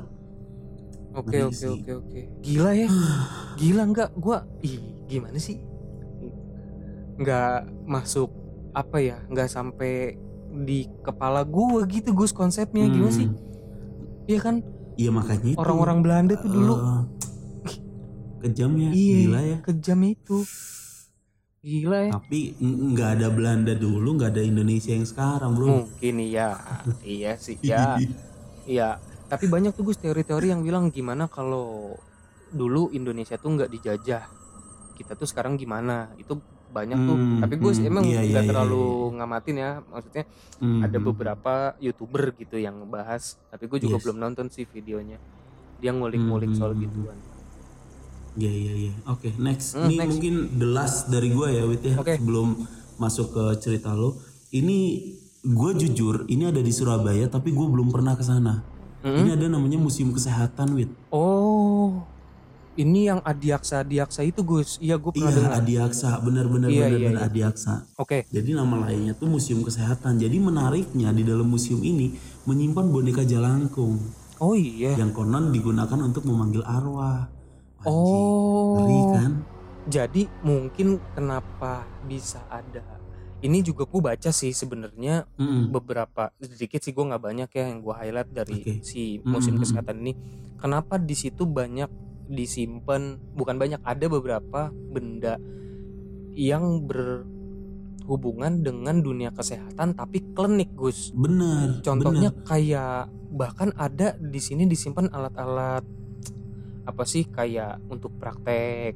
[SPEAKER 3] Oke,
[SPEAKER 2] Ngeri
[SPEAKER 3] oke,
[SPEAKER 2] sih.
[SPEAKER 3] oke, oke. Gila ya. Gila enggak gua ih gimana sih? Enggak masuk apa ya? Enggak sampai di kepala gua gitu Gus konsepnya. Gimana
[SPEAKER 2] Hmm.
[SPEAKER 3] sih? Iya kan?
[SPEAKER 2] Iya makanya itu.
[SPEAKER 3] Orang-orang Belanda tuh dulu
[SPEAKER 2] uh, kejam ya,
[SPEAKER 3] iya,
[SPEAKER 2] gila ya.
[SPEAKER 3] kejam itu. Gila ya.
[SPEAKER 2] Tapi n- nggak ada Belanda dulu, nggak ada Indonesia yang sekarang, bro.
[SPEAKER 3] Mungkin iya. Iya sih ya. Iya. Tapi banyak tuh Gus teori-teori yang bilang gimana kalau dulu Indonesia tuh nggak dijajah. Kita tuh sekarang gimana? Itu banyak tuh.
[SPEAKER 2] Hmm,
[SPEAKER 3] Tapi gue
[SPEAKER 2] hmm,
[SPEAKER 3] emang
[SPEAKER 2] iya,
[SPEAKER 3] nggak
[SPEAKER 2] iya, iya,
[SPEAKER 3] terlalu
[SPEAKER 2] iya.
[SPEAKER 3] ngamatin ya. Maksudnya
[SPEAKER 2] Hmm,
[SPEAKER 3] ada
[SPEAKER 2] hmm.
[SPEAKER 3] beberapa YouTuber gitu yang ngebahas. Tapi gue juga
[SPEAKER 2] Yes.
[SPEAKER 3] belum nonton sih videonya. Dia ngulik-ngulik
[SPEAKER 2] Hmm,
[SPEAKER 3] soal
[SPEAKER 2] hmm,
[SPEAKER 3] gituan.
[SPEAKER 2] Iya iya iya. Oke, next.
[SPEAKER 3] Hmm,
[SPEAKER 2] Ini
[SPEAKER 3] next.
[SPEAKER 2] mungkin the last dari gue ya, Wit ya.
[SPEAKER 3] Oke.
[SPEAKER 2] Sebelum masuk ke cerita lo. Ini gue jujur, ini ada di Surabaya tapi gue belum pernah ke sana.
[SPEAKER 3] Hmm?
[SPEAKER 2] Ini ada namanya Museum Kesehatan, Wit.
[SPEAKER 3] Oh, ini yang Adiaksa Adiaksa itu Gus. Iya gue pernah
[SPEAKER 2] Iya,
[SPEAKER 3] dengar.
[SPEAKER 2] Adiaksa, benar-benar
[SPEAKER 3] Iya,
[SPEAKER 2] benar
[SPEAKER 3] iya,
[SPEAKER 2] benar
[SPEAKER 3] iya.
[SPEAKER 2] Adiaksa.
[SPEAKER 3] Oke.
[SPEAKER 2] Jadi nama lainnya tuh Museum Kesehatan. Jadi menariknya di dalam museum ini menyimpan boneka jalangkung
[SPEAKER 3] Oh iya.
[SPEAKER 2] yang konon digunakan untuk memanggil arwah. Anjing,
[SPEAKER 3] Oh.
[SPEAKER 2] ngeri kan?
[SPEAKER 3] Jadi mungkin kenapa bisa ada. Ini juga gue baca sih sebenarnya
[SPEAKER 2] Mm-mm.
[SPEAKER 3] beberapa sedikit sih, gue nggak banyak ya yang gue highlight dari
[SPEAKER 2] Oke.
[SPEAKER 3] si
[SPEAKER 2] Mm-mm,
[SPEAKER 3] museum
[SPEAKER 2] mm-mm.
[SPEAKER 3] kesehatan ini. Kenapa di situ banyak disimpan, bukan banyak, ada beberapa benda yang berhubungan dengan dunia kesehatan tapi klinik Gus.
[SPEAKER 2] Bener.
[SPEAKER 3] Contohnya
[SPEAKER 2] bener.
[SPEAKER 3] kayak bahkan ada di sini disimpan alat-alat apa sih kayak untuk praktek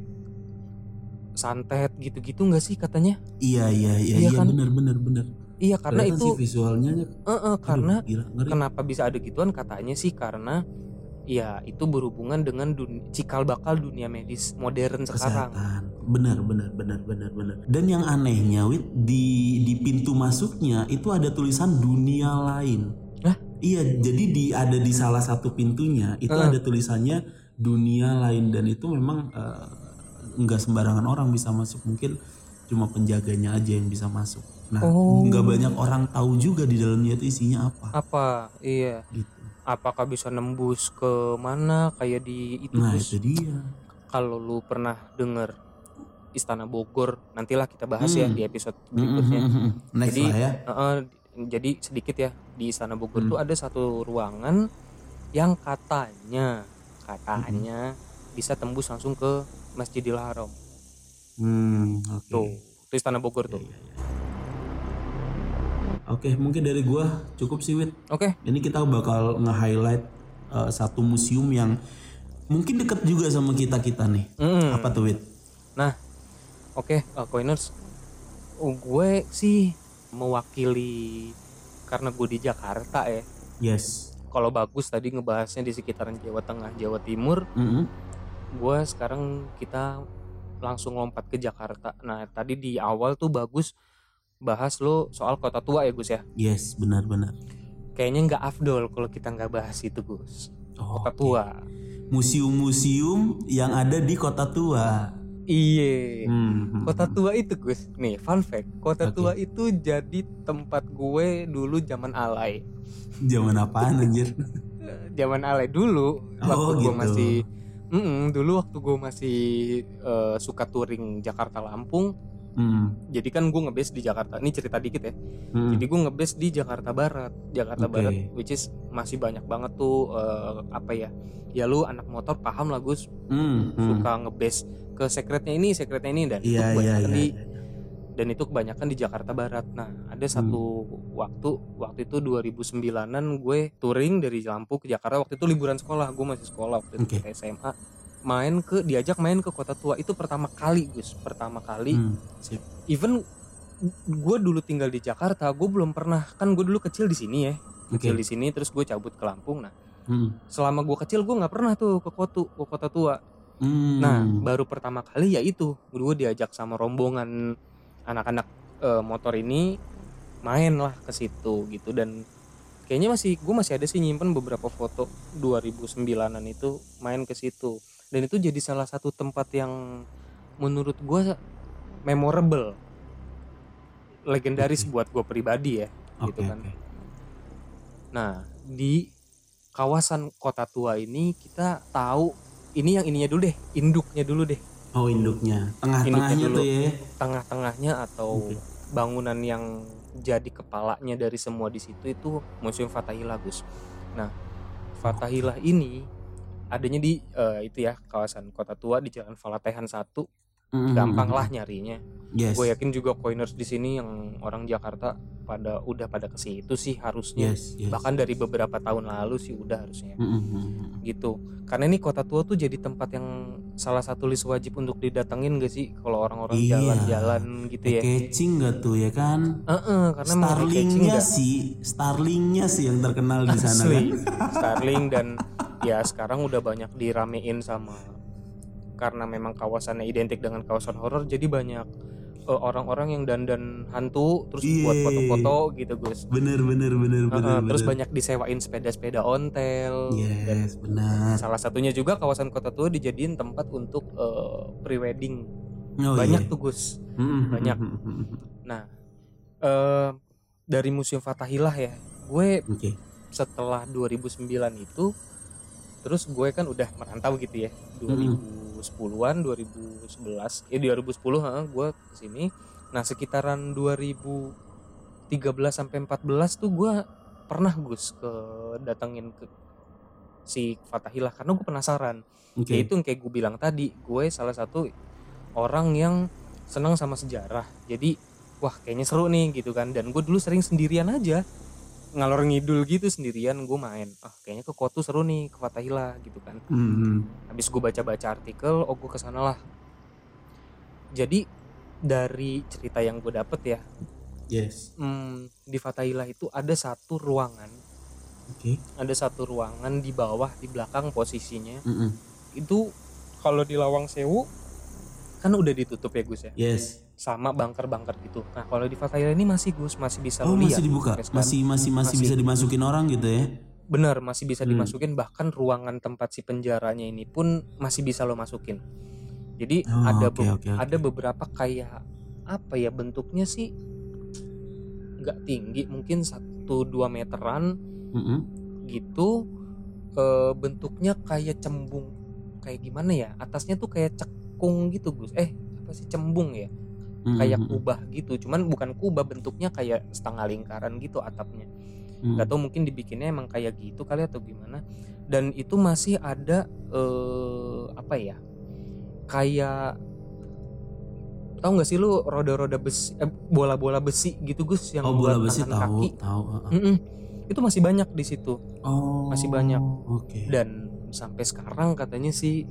[SPEAKER 3] santet gitu-gitu nggak sih katanya?
[SPEAKER 2] Iya iya iya
[SPEAKER 3] Iya
[SPEAKER 2] iya
[SPEAKER 3] kan?
[SPEAKER 2] bener bener bener.
[SPEAKER 3] Iya karena
[SPEAKER 2] Kelihatan
[SPEAKER 3] itu
[SPEAKER 2] sih visualnya.
[SPEAKER 3] eh, eh, karena
[SPEAKER 2] Aduh, gila, ngeri.
[SPEAKER 3] kenapa bisa ada gituan katanya sih karena ya itu berhubungan dengan dun- cikal bakal dunia medis modern sekarang.
[SPEAKER 2] Kesehatan. Benar benar benar benar benar. Dan yang anehnya, Wit, di di pintu masuknya itu ada tulisan dunia lain.
[SPEAKER 3] Hah?
[SPEAKER 2] Iya, jadi di ada di salah satu pintunya itu
[SPEAKER 3] Uh.
[SPEAKER 2] ada tulisannya dunia lain, dan itu memang eh, nggak sembarangan orang bisa masuk, mungkin cuma penjaganya aja yang bisa masuk. Nah,
[SPEAKER 3] Oh.
[SPEAKER 2] nggak banyak orang tahu juga di dalamnya itu isinya apa.
[SPEAKER 3] Apa? Iya.
[SPEAKER 2] Gitu.
[SPEAKER 3] Apakah bisa nembus ke mana kayak di itu
[SPEAKER 2] Nah
[SPEAKER 3] Gus?
[SPEAKER 2] itu dia.
[SPEAKER 3] Kalau lu pernah denger Istana Bogor, nantilah kita bahas ya
[SPEAKER 2] Hmm.
[SPEAKER 3] di episode berikutnya.
[SPEAKER 2] Next
[SPEAKER 3] Jadi,
[SPEAKER 2] lah ya.
[SPEAKER 3] uh-uh, jadi sedikit ya, di Istana Bogor
[SPEAKER 2] Hmm.
[SPEAKER 3] tuh ada satu ruangan yang katanya katanya bisa tembus langsung ke Masjidil Haram.
[SPEAKER 2] Hmm, oke.
[SPEAKER 3] Tuh, itu Istana Bogor tuh.
[SPEAKER 2] Iya, iya. Oke, mungkin dari gua cukup sih Wit.
[SPEAKER 3] Oke.
[SPEAKER 2] Ini kita bakal nge-highlight uh, satu museum yang mungkin deket juga sama kita-kita nih.
[SPEAKER 3] Mm.
[SPEAKER 2] Apa tuh Wit?
[SPEAKER 3] Nah, oke, uh, Coiners. Uh, gue sih mewakili karena gue di Jakarta ya.
[SPEAKER 2] Yes.
[SPEAKER 3] Kalau bagus tadi ngebahasnya di sekitaran Jawa Tengah, Jawa Timur.
[SPEAKER 2] Mm-hmm.
[SPEAKER 3] Gue sekarang kita langsung lompat ke Jakarta. Nah, tadi di awal tuh bagus bahas lo soal kota tua ya Gus ya.
[SPEAKER 2] Yes, benar-benar.
[SPEAKER 3] Kayaknya nggak afdol kalau kita nggak bahas itu Gus.
[SPEAKER 2] Oh,
[SPEAKER 3] kota
[SPEAKER 2] okay.
[SPEAKER 3] tua.
[SPEAKER 2] Museum-museum yang ada di kota tua.
[SPEAKER 3] Iya.
[SPEAKER 2] Hmm.
[SPEAKER 3] Kota tua itu Gus. Nih fun fact. Kota
[SPEAKER 2] okay.
[SPEAKER 3] tua itu jadi tempat gue dulu zaman alay.
[SPEAKER 2] Zaman apaan anjir?
[SPEAKER 3] Zaman alay dulu. Waktu
[SPEAKER 2] oh,
[SPEAKER 3] gue
[SPEAKER 2] gitu.
[SPEAKER 3] masih. Mm-mm, dulu waktu gue masih uh, suka touring Jakarta Lampung. Hmm. Jadi kan gue ngebase di Jakarta. Ini cerita dikit ya. Hmm. Jadi gue ngebase di Jakarta Barat. Jakarta okay. Barat, which is masih banyak banget tuh uh, apa ya? Ya lu anak motor paham lah Gus. Hmm. Suka ngebase ke secretnya ini, secretnya ini dan
[SPEAKER 2] yeah,
[SPEAKER 3] itu
[SPEAKER 2] yeah,
[SPEAKER 3] kebanyakan
[SPEAKER 2] yeah,
[SPEAKER 3] di
[SPEAKER 2] yeah, yeah.
[SPEAKER 3] dan itu kebanyakan di Jakarta Barat. Nah, ada satu hmm. waktu waktu itu dua ribu sembilanan gue touring dari Lampung ke Jakarta. Waktu itu liburan sekolah, gue masih sekolah waktu itu okay. S M A. Main ke diajak main ke kota tua itu pertama kali Gus, pertama kali. Hmm. Even gue dulu tinggal di Jakarta, gue belum pernah, kan gue dulu kecil di sini ya, kecil okay. di sini, terus gue cabut ke Lampung. Nah, hmm. selama gue kecil gue nggak pernah tuh ke kota ke kota tua. Hmm. Nah, baru pertama kali ya itu gue diajak sama rombongan anak-anak e, motor ini main lah ke situ gitu, dan kayaknya masih gue masih ada sih nyimpen beberapa foto dua ribu sembilanan itu main ke situ. Dan itu jadi salah satu tempat yang menurut gue memorable, legendaris okay. buat gue pribadi ya, okay, gitu kan. Okay. Nah, di kawasan kota tua ini kita tahu ini yang ininya dulu deh, induknya dulu deh.
[SPEAKER 2] Oh, induknya, tengah-tengahnya tuh ya?
[SPEAKER 3] Tengah-tengahnya atau okay. bangunan yang jadi kepalanya dari semua di situ itu Museum Fathahillah Gus. Nah, Fathahillah okay. ini adanya di uh, itu ya kawasan kota tua di Jalan Falatehan satu. Mm-hmm. Gampang lah nyarinya. Yes. Gue yakin juga Coiners di sini yang orang Jakarta pada udah pada ke situ sih harusnya. Yes, yes, Bahkan yes. dari beberapa tahun lalu sih udah harusnya. Mm-hmm. Gitu. Karena ini kota tua tuh jadi tempat yang salah satu list wajib untuk didatengin gak sih kalau orang-orang iya. jalan-jalan gitu ya.
[SPEAKER 2] Catching gak tuh ya kan?
[SPEAKER 3] Uh-uh, karena
[SPEAKER 2] Starlingnya sih, Starlingnya sih yang terkenal di sana kan.
[SPEAKER 3] Starling dan ya sekarang udah banyak diramein sama, karena memang kawasannya identik dengan kawasan horor, jadi banyak uh, orang-orang yang dandan hantu terus Yeay. buat foto-foto gitu Gus.
[SPEAKER 2] Bener bener bener
[SPEAKER 3] uh,
[SPEAKER 2] bener.
[SPEAKER 3] Terus
[SPEAKER 2] bener.
[SPEAKER 3] banyak disewain sepeda-sepeda ontel.
[SPEAKER 2] Yes, dan benar.
[SPEAKER 3] Salah satunya juga kawasan kota tua dijadiin tempat untuk uh, pre-wedding.
[SPEAKER 2] Oh,
[SPEAKER 3] banyak
[SPEAKER 2] iya.
[SPEAKER 3] tuh Gus. Banyak. Nah, uh, dari Museum Fathahillah ya, gue okay. setelah dua ribu sembilan itu, terus gue kan udah merantau gitu ya, dua ribu sepuluhan, dua ribu sebelas, eh dua ribu sepuluh ha, gue kesini. Nah sekitaran dua ribu tiga belas sampai empat belas tuh gue pernah Gus ke datengin ke si Fathahillah karena gue penasaran. Okay. Yaitu yang kayak gue bilang tadi, gue salah satu orang yang senang sama sejarah. Jadi wah kayaknya seru nih gitu kan. Dan gue dulu sering sendirian aja, ngalor ngidul gitu sendirian, gue main. Ah kayaknya ke Kotu seru nih, ke Fathahillah gitu kan. Mm-hmm. Habis gue baca-baca artikel, oh gue kesana lah. Jadi dari cerita yang gue dapet ya,
[SPEAKER 2] yes.
[SPEAKER 3] hmm, di Fathahillah itu ada satu ruangan.
[SPEAKER 2] Okay.
[SPEAKER 3] Ada satu ruangan di bawah, di belakang posisinya.
[SPEAKER 2] Mm-hmm.
[SPEAKER 3] Itu kalau di Lawang Sewu kan udah ditutup ya Gus ya.
[SPEAKER 2] Yes.
[SPEAKER 3] Sama bunker-bunker gitu. Nah kalau di Fathahillah ini masih Gus, masih bisa
[SPEAKER 2] oh,
[SPEAKER 3] lihat.
[SPEAKER 2] Masih dibuka, masih, masih masih masih bisa dimasukin orang gitu ya?
[SPEAKER 3] Bener, masih bisa hmm. dimasukin. Bahkan ruangan tempat si penjaranya ini pun masih bisa lo masukin. Jadi oh, ada
[SPEAKER 2] okay,
[SPEAKER 3] be-
[SPEAKER 2] okay, okay.
[SPEAKER 3] ada beberapa kayak apa ya bentuknya sih nggak tinggi, mungkin satu dua meteran
[SPEAKER 2] mm-hmm.
[SPEAKER 3] gitu. E, bentuknya kayak cembung, kayak gimana ya? Atasnya tuh kayak cekung gitu Gus. Eh apa sih cembung ya? Kayak kubah gitu, cuman bukan kubah, bentuknya kayak setengah lingkaran gitu atapnya. Nggak hmm. tahu mungkin dibikinnya emang kayak gitu kali atau gimana. Dan itu masih ada eh, apa ya? Kayak Tahu nggak sih lu roda-roda besi, eh, bola-bola besi gitu Gus yang
[SPEAKER 2] Oh, bola
[SPEAKER 3] buat
[SPEAKER 2] besi
[SPEAKER 3] tahan
[SPEAKER 2] tahu,
[SPEAKER 3] kaki.
[SPEAKER 2] tahu. heeh.
[SPEAKER 3] Mm-mm. Itu masih banyak di situ, masih banyak.
[SPEAKER 2] Oh, oke.
[SPEAKER 3] Dan sampai sekarang katanya sih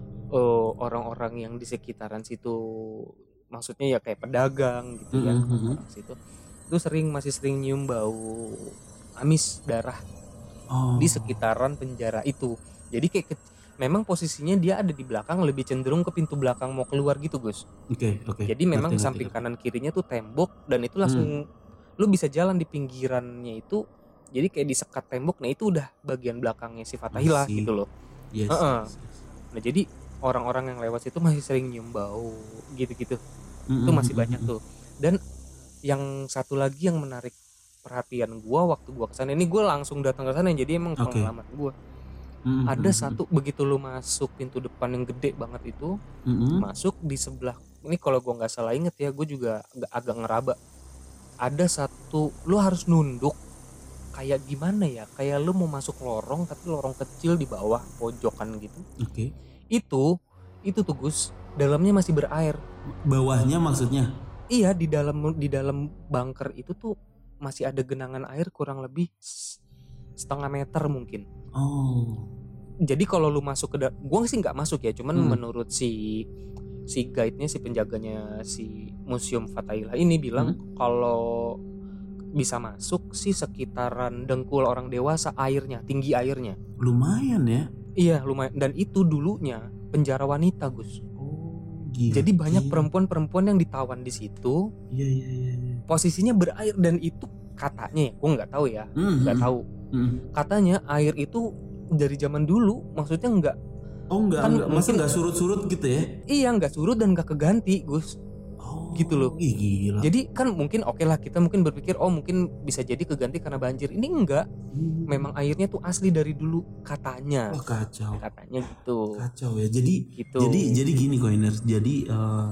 [SPEAKER 3] eh, orang-orang yang di sekitaran situ, maksudnya ya kayak pedagang gitu ya,
[SPEAKER 2] Mm-mm, mm-mm.
[SPEAKER 3] orang-orang situ itu sering masih sering nyium bau amis darah
[SPEAKER 2] Oh,
[SPEAKER 3] di sekitaran penjara itu. Jadi kayak ke- memang posisinya dia ada di belakang, lebih cenderung ke pintu belakang mau keluar gitu Gus.
[SPEAKER 2] oke, oke.
[SPEAKER 3] Jadi
[SPEAKER 2] Ngerti,
[SPEAKER 3] memang
[SPEAKER 2] ngerti,
[SPEAKER 3] samping
[SPEAKER 2] ngerti.
[SPEAKER 3] kanan kirinya tuh tembok, dan itu
[SPEAKER 2] Hmm.
[SPEAKER 3] langsung lu bisa jalan di pinggirannya itu. Jadi kayak disekat tembok, nah itu udah bagian belakangnya si Fathahillah
[SPEAKER 2] Masih.
[SPEAKER 3] gitu loh.
[SPEAKER 2] Yes,
[SPEAKER 3] Heeh.
[SPEAKER 2] yes, yes.
[SPEAKER 3] Nah jadi orang-orang yang lewat situ masih sering nyium bau gitu-gitu.
[SPEAKER 2] Mm-mm,
[SPEAKER 3] Itu masih
[SPEAKER 2] mm-mm,
[SPEAKER 3] banyak
[SPEAKER 2] mm-mm.
[SPEAKER 3] tuh. Dan yang satu lagi yang menarik perhatian gua waktu gua kesana, ini gua langsung datang ke sana, jadi emang
[SPEAKER 2] Oke.
[SPEAKER 3] pengalaman gua.
[SPEAKER 2] Mm-mm,
[SPEAKER 3] Ada
[SPEAKER 2] mm-mm,
[SPEAKER 3] satu, begitu lu masuk pintu depan yang gede banget itu,
[SPEAKER 2] mm-mm.
[SPEAKER 3] masuk di sebelah ini, kalau gua nggak salah inget ya, gue juga agak, agak ngeraba. Ada satu, lu harus nunduk kayak gimana ya, kayak lu mau masuk lorong tapi lorong kecil di bawah pojokan gitu.
[SPEAKER 2] Oke.
[SPEAKER 3] Itu itu tuh Gus, dalamnya masih berair.
[SPEAKER 2] Bawahnya maksudnya?
[SPEAKER 3] Iya, di dalam di dalam bunker itu tuh masih ada genangan air kurang lebih s- setengah meter mungkin.
[SPEAKER 2] Oh.
[SPEAKER 3] Jadi kalau lu masuk ke da- gua sih nggak masuk ya, cuman
[SPEAKER 2] Hmm.
[SPEAKER 3] menurut si si guide-nya, si penjaganya si Museum Fathahillah ini bilang kalau bisa masuk sih sekitaran dengkul orang dewasa airnya, tinggi airnya.
[SPEAKER 2] Lumayan ya.
[SPEAKER 3] Iya, lumayan. Dan itu dulunya penjara wanita, Gus.
[SPEAKER 2] Oh, gila.
[SPEAKER 3] Jadi banyak
[SPEAKER 2] Gila.
[SPEAKER 3] perempuan-perempuan yang ditawan di situ.
[SPEAKER 2] Iya, iya, iya, iya.
[SPEAKER 3] Posisinya berair, dan itu katanya, gue nggak tahu ya,
[SPEAKER 2] Mm-mm.
[SPEAKER 3] nggak tahu.
[SPEAKER 2] Mm-mm.
[SPEAKER 3] Katanya air itu dari zaman dulu, maksudnya nggak,
[SPEAKER 2] Oh, enggak,
[SPEAKER 3] Kan
[SPEAKER 2] enggak. Masa
[SPEAKER 3] mungkin-
[SPEAKER 2] enggak surut-surut gitu ya?
[SPEAKER 3] iya nggak surut dan nggak keganti, Gus.
[SPEAKER 2] Oh,
[SPEAKER 3] Gitu loh.
[SPEAKER 2] ih, gila.
[SPEAKER 3] Jadi kan mungkin oke lah, kita mungkin berpikir oh mungkin bisa jadi keganti karena banjir. Ini enggak,
[SPEAKER 2] Hmm.
[SPEAKER 3] memang airnya tuh asli dari dulu katanya.
[SPEAKER 2] Wah, kacau.
[SPEAKER 3] Katanya gitu.
[SPEAKER 2] Kacau ya. Jadi
[SPEAKER 3] Gitu.
[SPEAKER 2] jadi jadi gini Coiners. Jadi eh,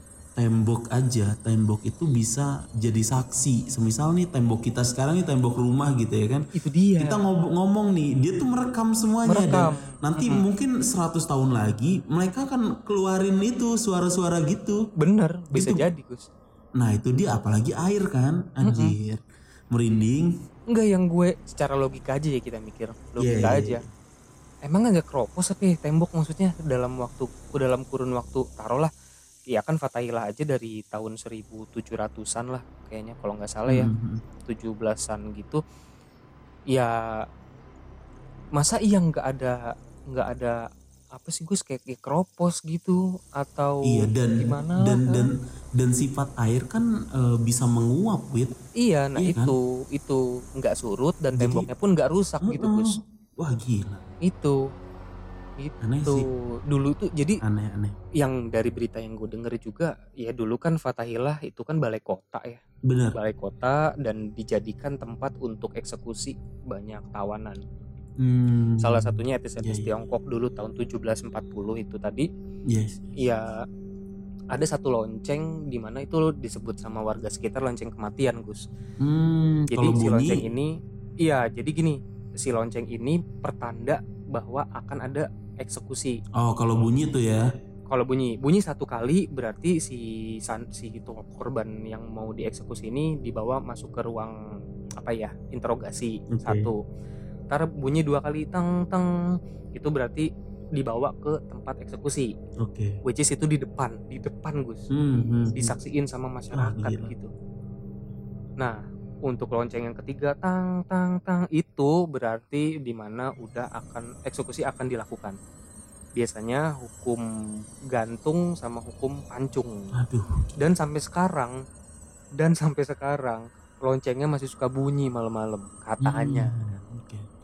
[SPEAKER 2] tembok aja, tembok itu bisa jadi saksi. Semisal nih tembok kita sekarang nih tembok rumah gitu ya kan.
[SPEAKER 3] Itu dia.
[SPEAKER 2] Kita ngob- ngomong nih, dia tuh merekam semuanya.
[SPEAKER 3] Merekam.
[SPEAKER 2] Dan nanti mungkin seratus tahun lagi mereka akan keluarin itu suara-suara gitu.
[SPEAKER 3] Bener, bisa
[SPEAKER 2] Gitu.
[SPEAKER 3] jadi Gus.
[SPEAKER 2] Nah, itu dia, apalagi air kan. Anjir. Merinding.
[SPEAKER 3] Enggak, yang gue secara logika aja ya, kita mikir logika
[SPEAKER 2] Iya, iya,
[SPEAKER 3] aja.
[SPEAKER 2] iya.
[SPEAKER 3] Emang agak keropos tapi tembok, maksudnya dalam waktu dalam kurun waktu taruhlah ya kan Fathahillah aja dari tahun seribu tujuh ratusan lah kayaknya kalau nggak salah ya,
[SPEAKER 2] Mhm.
[SPEAKER 3] tujuh belasan gitu. Ya masa iya nggak ada nggak ada apa sih Gus, kayak, kayak keropos gitu atau
[SPEAKER 2] Iya, dan
[SPEAKER 3] gimana
[SPEAKER 2] dan
[SPEAKER 3] lah,
[SPEAKER 2] dan dan sifat air kan eh, bisa menguap, Wit.
[SPEAKER 3] iya. Nah
[SPEAKER 2] Iya kan?
[SPEAKER 3] itu itu nggak surut dan
[SPEAKER 2] Jadi-
[SPEAKER 3] temboknya pun nggak rusak gitu
[SPEAKER 2] Heeh.
[SPEAKER 3] Gus.
[SPEAKER 2] Wah, gila.
[SPEAKER 3] Itu itu
[SPEAKER 2] Aneh sih.
[SPEAKER 3] dulu tuh, jadi
[SPEAKER 2] Aneh-aneh.
[SPEAKER 3] yang dari berita yang gue denger juga ya, dulu kan Fathahillah itu kan balai kota ya,
[SPEAKER 2] Benar.
[SPEAKER 3] balai kota, dan dijadikan tempat untuk eksekusi banyak tawanan.
[SPEAKER 2] Hmm.
[SPEAKER 3] Salah satunya etnis-etnis
[SPEAKER 2] Iya, iya.
[SPEAKER 3] Tiongkok dulu tahun tujuh belas empat puluh itu tadi.
[SPEAKER 2] Yes.
[SPEAKER 3] Ya ada satu lonceng di mana itu disebut sama warga sekitar lonceng kematian Gus.
[SPEAKER 2] Hmm,
[SPEAKER 3] Jadi
[SPEAKER 2] kalau
[SPEAKER 3] si
[SPEAKER 2] bunyi
[SPEAKER 3] lonceng ini, iya jadi gini, si lonceng ini pertanda bahwa akan ada eksekusi.
[SPEAKER 2] Oh, kalau bunyi tuh ya.
[SPEAKER 3] Kalau bunyi bunyi satu kali berarti si san, si itu korban yang mau dieksekusi ini dibawa masuk ke ruang apa ya, interogasi.
[SPEAKER 2] Oke.
[SPEAKER 3] Satu. Ntar bunyi dua kali teng teng, itu berarti dibawa ke tempat eksekusi,
[SPEAKER 2] Oke.
[SPEAKER 3] which is itu di depan, di depan Gus.
[SPEAKER 2] Hmm, hmm, hmm.
[SPEAKER 3] Disaksiin sama masyarakat
[SPEAKER 2] gila.
[SPEAKER 3] gitu. Nah, untuk lonceng yang ketiga tang tang tang itu berarti dimana udah akan eksekusi akan dilakukan. Biasanya hukum gantung sama hukum pancung.
[SPEAKER 2] Aduh.
[SPEAKER 3] Dan sampai sekarang dan sampai sekarang loncengnya masih suka bunyi malam-malam katanya.
[SPEAKER 2] Hmm, Oke, oke.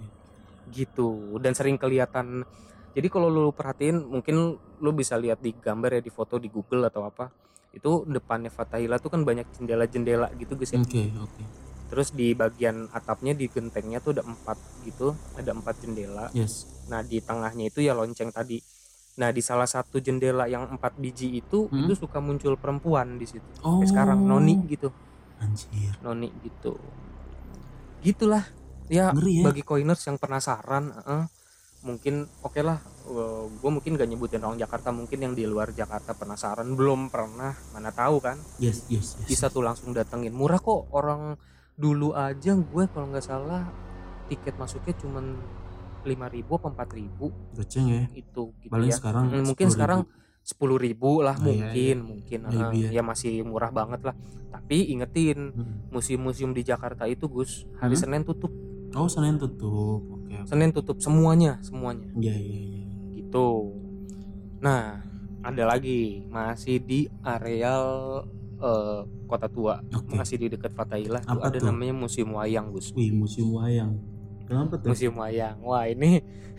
[SPEAKER 3] Gitu. Dan sering kelihatan. Jadi kalau lu perhatiin, mungkin lu bisa lihat di gambar ya, di foto di Google atau apa, itu depannya Fathahillah tuh kan banyak jendela-jendela gitu guys ya.
[SPEAKER 2] Oke, oke.
[SPEAKER 3] Terus di bagian atapnya, di gentengnya tuh ada empat gitu, ada empat jendela.
[SPEAKER 2] Yes.
[SPEAKER 3] Nah di tengahnya itu ya lonceng tadi. Nah di salah satu jendela yang empat biji itu,
[SPEAKER 2] Hmm?
[SPEAKER 3] itu suka muncul perempuan di situ.
[SPEAKER 2] Oh.
[SPEAKER 3] Kayak sekarang noni gitu,
[SPEAKER 2] Anjir.
[SPEAKER 3] noni gitu. Gitulah ya,
[SPEAKER 2] Ngeri ya.
[SPEAKER 3] bagi coiners yang penasaran, eh, mungkin oke lah, uh, gue mungkin gak nyebutin orang Jakarta, mungkin yang di luar Jakarta penasaran belum pernah, mana tahu kan.
[SPEAKER 2] Yes, yes, yes.
[SPEAKER 3] Bisa tuh langsung datengin, murah kok. Orang dulu aja gue kalau nggak salah tiket masuknya cuman lima ribu apa empat ribu.
[SPEAKER 2] Goceng ya.
[SPEAKER 3] Itu gitu
[SPEAKER 2] paling
[SPEAKER 3] ya.
[SPEAKER 2] sekarang
[SPEAKER 3] Hmm, mungkin sekarang sepuluh ribu lah,
[SPEAKER 2] oh,
[SPEAKER 3] mungkin
[SPEAKER 2] iya, iya.
[SPEAKER 3] mungkin
[SPEAKER 2] Maybe,
[SPEAKER 3] uh, ya masih murah banget lah. Tapi ingetin,
[SPEAKER 2] hmm.
[SPEAKER 3] museum-museum di Jakarta itu Gus, hari
[SPEAKER 2] Hmm?
[SPEAKER 3] Senin tutup.
[SPEAKER 2] Oh, Senin tutup. Oke. Okay, okay.
[SPEAKER 3] Senin tutup semuanya, semuanya.
[SPEAKER 2] Iya, iya, iya.
[SPEAKER 3] Gitu. Nah, ada lagi masih di areal uh, Kota Tua,
[SPEAKER 2] okay.
[SPEAKER 3] masih di dekat Fathahillah tuh ada
[SPEAKER 2] tuh?
[SPEAKER 3] namanya Museum Wayang, Gus.
[SPEAKER 2] Wih, Museum Wayang. Kenapa tuh?
[SPEAKER 3] Museum Wayang. Wah, ini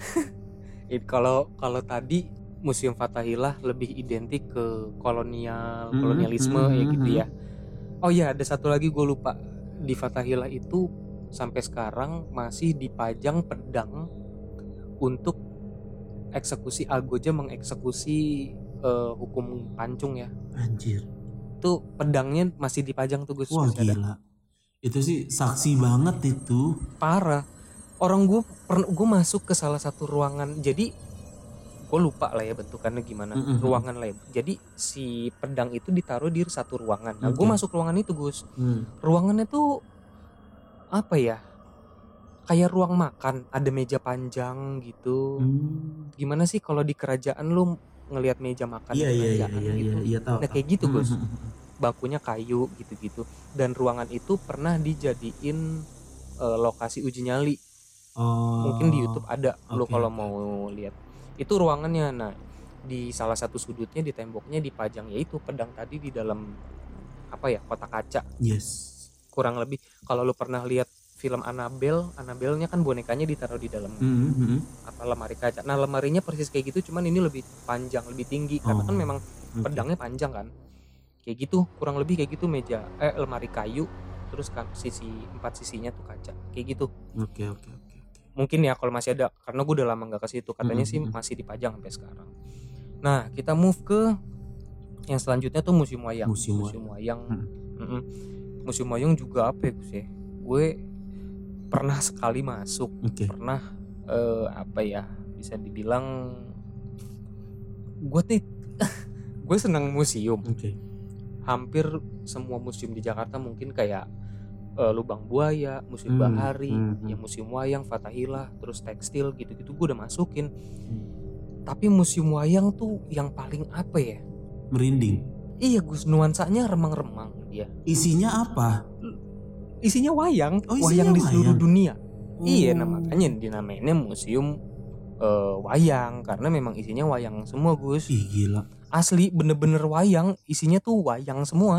[SPEAKER 3] kalau kalau tadi Museum Fathahillah lebih identik ke kolonial,
[SPEAKER 2] mm-hmm,
[SPEAKER 3] kolonialisme
[SPEAKER 2] mm-hmm,
[SPEAKER 3] ya gitu ya. Oh iya, ada satu lagi gue lupa. Di Fathahillah itu sampai sekarang masih dipajang pedang untuk eksekusi Algojo, mengeksekusi uh, hukum pancung ya.
[SPEAKER 2] Anjir.
[SPEAKER 3] Itu pedangnya masih dipajang tuh Gus.
[SPEAKER 2] Wah gila. Itu sih saksi banget itu.
[SPEAKER 3] Parah. Orang gue pernah gue masuk ke salah satu ruangan. Jadi gue lupa lah ya bentukannya gimana. Mm-hmm. Ruangan lain. Jadi si pedang itu ditaruh di satu ruangan. Nah, okay. gue masuk ruangan itu Gus. Mm. Ruangannya tuh apa ya? Kayak ruang makan, ada meja panjang gitu. Hmm. Gimana sih kalau di kerajaan lu ngelihat meja makan
[SPEAKER 2] iya,
[SPEAKER 3] di
[SPEAKER 2] iya,
[SPEAKER 3] kerajaan
[SPEAKER 2] iya,
[SPEAKER 3] gitu?
[SPEAKER 2] Iya, iya, tahu,
[SPEAKER 3] nah kayak gitu Gus. Bakunya kayu gitu-gitu. Dan ruangan itu pernah dijadiin uh, lokasi uji nyali. Oh, mungkin di YouTube ada, okay, lu kalau okay. mau lihat. Itu ruangannya. Nah, di salah satu sudutnya di temboknya dipajang yaitu pedang tadi di dalam apa ya, kotak kaca.
[SPEAKER 2] Yes.
[SPEAKER 3] Kurang lebih kalau lu pernah lihat film Annabelle, Annabelle-nya kan bonekanya ditaruh di dalam
[SPEAKER 2] mm-hmm.
[SPEAKER 3] apa lemari kaca. Nah, lemarinya persis kayak gitu, cuman ini lebih panjang, lebih tinggi karena oh, kan memang okay. pedangnya panjang kan. Kayak gitu, kurang lebih kayak gitu meja eh lemari kayu, terus kan sisi empat sisinya tuh kaca. Kayak gitu.
[SPEAKER 2] Oke, okay, oke, okay, oke. Okay.
[SPEAKER 3] Mungkin ya kalau masih ada, karena gue udah lama enggak ke situ. Katanya mm-hmm. sih masih dipajang sampai sekarang. Nah, kita move ke yang selanjutnya tuh Museum Wayang.
[SPEAKER 2] Museum,
[SPEAKER 3] Museum Wayang.
[SPEAKER 2] Hmm.
[SPEAKER 3] Museum Wayang juga apa ya, sih? Gue pernah sekali masuk, okay. pernah uh, apa ya bisa dibilang gue tuh gue senang museum.
[SPEAKER 2] Okay.
[SPEAKER 3] Hampir semua museum di Jakarta mungkin kayak uh, Lubang Buaya, Museum hmm. Bahari, hmm. ya Museum Wayang, Fathahillah, terus tekstil gitu-gitu gue udah masukin. Hmm. Tapi Museum Wayang tuh yang paling apa ya?
[SPEAKER 2] Merinding.
[SPEAKER 3] Iya Gus, nuansanya remang-remang dia.
[SPEAKER 2] Isinya apa?
[SPEAKER 3] Isinya wayang,
[SPEAKER 2] oh, isinya
[SPEAKER 3] wayang di seluruh
[SPEAKER 2] wayang.
[SPEAKER 3] dunia. Oh. Iya, nah makanya dinamainnya museum uh, wayang karena memang isinya wayang semua Gus.
[SPEAKER 2] Ih gila.
[SPEAKER 3] Asli bener-bener wayang, isinya tuh wayang semua.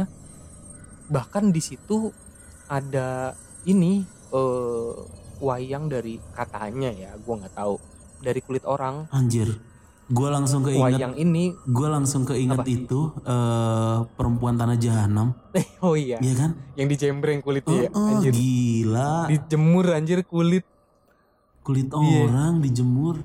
[SPEAKER 3] Bahkan di situ ada ini uh, wayang dari katanya ya, gue nggak tahu, dari kulit orang.
[SPEAKER 2] Anjir. Gue langsung keinget
[SPEAKER 3] wayang ini.
[SPEAKER 2] Gue langsung keinget apa? Itu uh, perempuan tanah jahanam.
[SPEAKER 3] Eh, oh iya.
[SPEAKER 2] Iya kan?
[SPEAKER 3] Yang dijembreng kulitnya.
[SPEAKER 2] Oh, oh,
[SPEAKER 3] anjir.
[SPEAKER 2] Gila.
[SPEAKER 3] Dijemur anjir kulit.
[SPEAKER 2] Kulit yeah. orang dijemur.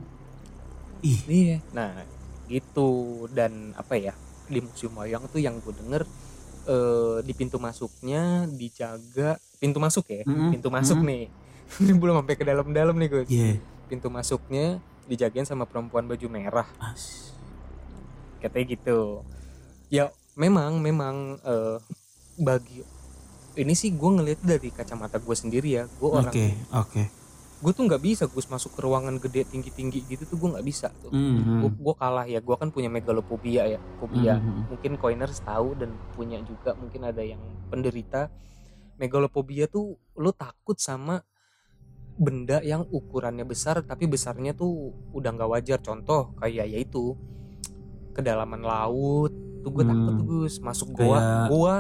[SPEAKER 2] Ih.
[SPEAKER 3] Iya. Nah, gitu. Dan apa ya? Di Museum Wayang tuh yang gue denger uh, di pintu masuknya dijaga. Pintu masuk ya? Mm-hmm. Pintu masuk mm-hmm. nih. Ini belum sampai ke dalam-dalam nih gue.
[SPEAKER 2] Iya. Yeah.
[SPEAKER 3] Pintu masuknya dijagain sama perempuan baju merah.
[SPEAKER 2] As.
[SPEAKER 3] Katanya gitu. Ya memang memang uh, bagi ini sih gue ngeliat dari kacamata gue sendiri ya. Gue orang.
[SPEAKER 2] Oke okay, oke. Okay.
[SPEAKER 3] Gue tuh nggak bisa gue masuk ke ruangan gede tinggi tinggi gitu tuh gue nggak bisa tuh. Mm-hmm. Gue kalah ya. Gue kan punya megalophobia ya. Fobia. Mm-hmm. Mungkin Coiners tahu dan punya juga. Mungkin ada yang penderita megalophobia tuh lo takut sama benda yang ukurannya besar tapi besarnya tuh udah nggak wajar. Contoh kayak yaitu kedalaman laut tuh gue hmm. takut tuh Gus. Masuk goa kayak... goa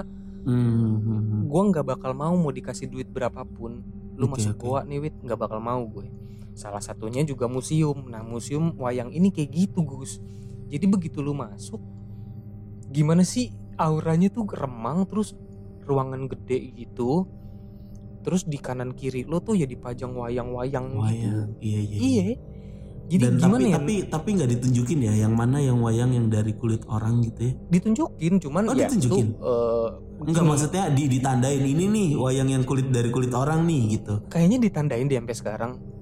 [SPEAKER 3] hmm. gue nggak bakal mau mau dikasih duit berapapun lu okay, masuk okay. goa nih wit nggak bakal mau gue. Salah satunya juga museum. Nah museum wayang ini kayak gitu Gus. Jadi begitu lu masuk gimana sih auranya tuh remang, terus ruangan gede gitu. Terus di kanan kiri lo tuh ya dipajang wayang-wayang
[SPEAKER 2] wayang,
[SPEAKER 3] gitu.
[SPEAKER 2] Iya iya.
[SPEAKER 3] Iya. Jadi
[SPEAKER 2] dan
[SPEAKER 3] gimana
[SPEAKER 2] tapi,
[SPEAKER 3] ya?
[SPEAKER 2] Tapi tapi nggak ditunjukin ya yang mana yang wayang yang dari kulit orang gitu ya?
[SPEAKER 3] Ditunjukin, cuman
[SPEAKER 2] oh,
[SPEAKER 3] ya
[SPEAKER 2] ditunjukin.
[SPEAKER 3] Itu uh,
[SPEAKER 2] enggak maksudnya di ditandain ini nih wayang yang kulit dari kulit orang nih gitu.
[SPEAKER 3] Kayaknya ditandain deh sampai sekarang.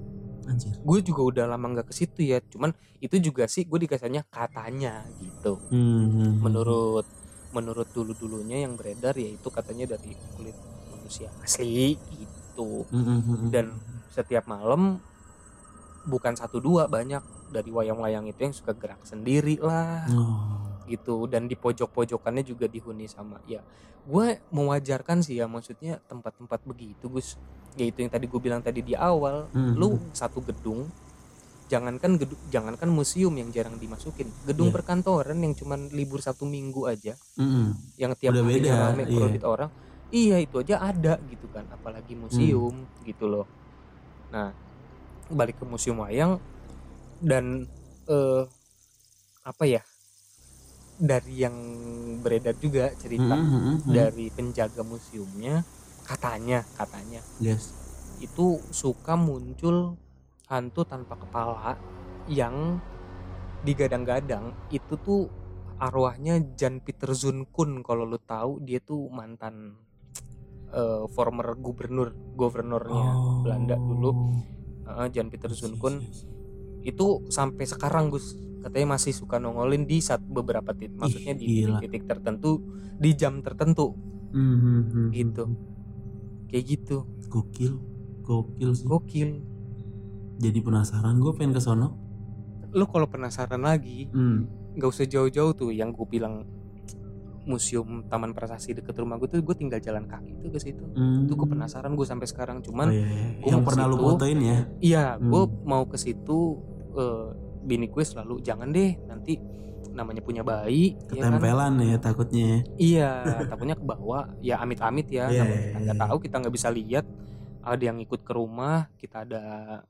[SPEAKER 2] Anjir.
[SPEAKER 3] Gue juga udah lama nggak ke situ ya, cuman itu juga sih gue dikasihnya katanya gitu.
[SPEAKER 2] Hmm.
[SPEAKER 3] Menurut menurut dulu dulunya yang beredar ya itu katanya dari kulit manusia asli gitu.
[SPEAKER 2] Hmm.
[SPEAKER 3] Dan setiap malam bukan satu dua, banyak dari wayang-wayang itu yang suka gerak sendiri lah.
[SPEAKER 2] Oh.
[SPEAKER 3] Gitu. Dan di pojok-pojokannya juga dihuni sama ya. Gue mewajarkan sih ya, maksudnya tempat-tempat begitu Gus. Ya itu yang tadi gue bilang tadi di awal,
[SPEAKER 2] Hmm.
[SPEAKER 3] lu satu gedung, jangankan gedung, jangankan museum yang jarang dimasukin, gedung
[SPEAKER 2] Yeah.
[SPEAKER 3] perkantoran yang cuman libur satu minggu aja,
[SPEAKER 2] Hmm.
[SPEAKER 3] yang tiap
[SPEAKER 2] Udah
[SPEAKER 3] harinya
[SPEAKER 2] beda,
[SPEAKER 3] rame
[SPEAKER 2] iya.
[SPEAKER 3] kredit orang, iya itu aja ada gitu kan, apalagi museum gitu loh. Nah balik ke museum wayang dan eh, apa ya, dari yang beredar juga cerita
[SPEAKER 2] Hmm, hmm, hmm.
[SPEAKER 3] dari penjaga museumnya, katanya katanya
[SPEAKER 2] Yes.
[SPEAKER 3] itu suka muncul hantu tanpa kepala yang digadang-gadang itu tuh arwahnya Jan Pieter Zoon-Koen. Kalau lu tahu dia tuh mantan uh, former gubernur governornya
[SPEAKER 2] Oh.
[SPEAKER 3] Belanda dulu, uh, Jan Pieter
[SPEAKER 2] Yes,
[SPEAKER 3] Zoon-Koen.
[SPEAKER 2] yes, yes.
[SPEAKER 3] Itu sampai sekarang Gus katanya masih suka nongolin di saat beberapa titik, maksudnya
[SPEAKER 2] Ih,
[SPEAKER 3] di
[SPEAKER 2] gila.
[SPEAKER 3] titik-titik tertentu di jam tertentu.
[SPEAKER 2] Hmm, hmm, hmm,
[SPEAKER 3] gitu
[SPEAKER 2] hmm.
[SPEAKER 3] kayak gitu.
[SPEAKER 2] Gokil, gokil sih.
[SPEAKER 3] Gokil.
[SPEAKER 2] Jadi penasaran, gue pengen ke sono.
[SPEAKER 3] Lo kalau penasaran lagi,
[SPEAKER 2] hmm.
[SPEAKER 3] nggak usah jauh-jauh tuh. Yang gue bilang museum Taman Prasasti deket rumah gue tuh, gue tinggal jalan kaki tuh ke situ.
[SPEAKER 2] Hmm.
[SPEAKER 3] Itu gue penasaran gue sampai sekarang. Cuman
[SPEAKER 2] oh, iya, iya.
[SPEAKER 3] Gua
[SPEAKER 2] yang
[SPEAKER 3] mau
[SPEAKER 2] pernah lu
[SPEAKER 3] kesitu.
[SPEAKER 2] fotoin ya?
[SPEAKER 3] Iya,
[SPEAKER 2] Hmm.
[SPEAKER 3] gue mau ke situ. Uh, bini gue selalu jangan deh, nanti namanya punya bayi
[SPEAKER 2] ketempelan ya, kan? ya takutnya.
[SPEAKER 3] Iya, takutnya ke bawah. Ya amit-amit ya.
[SPEAKER 2] Yeah,
[SPEAKER 3] namanya kita nggak
[SPEAKER 2] yeah.
[SPEAKER 3] tahu, kita nggak bisa lihat. Ada yang ikut ke rumah, kita ada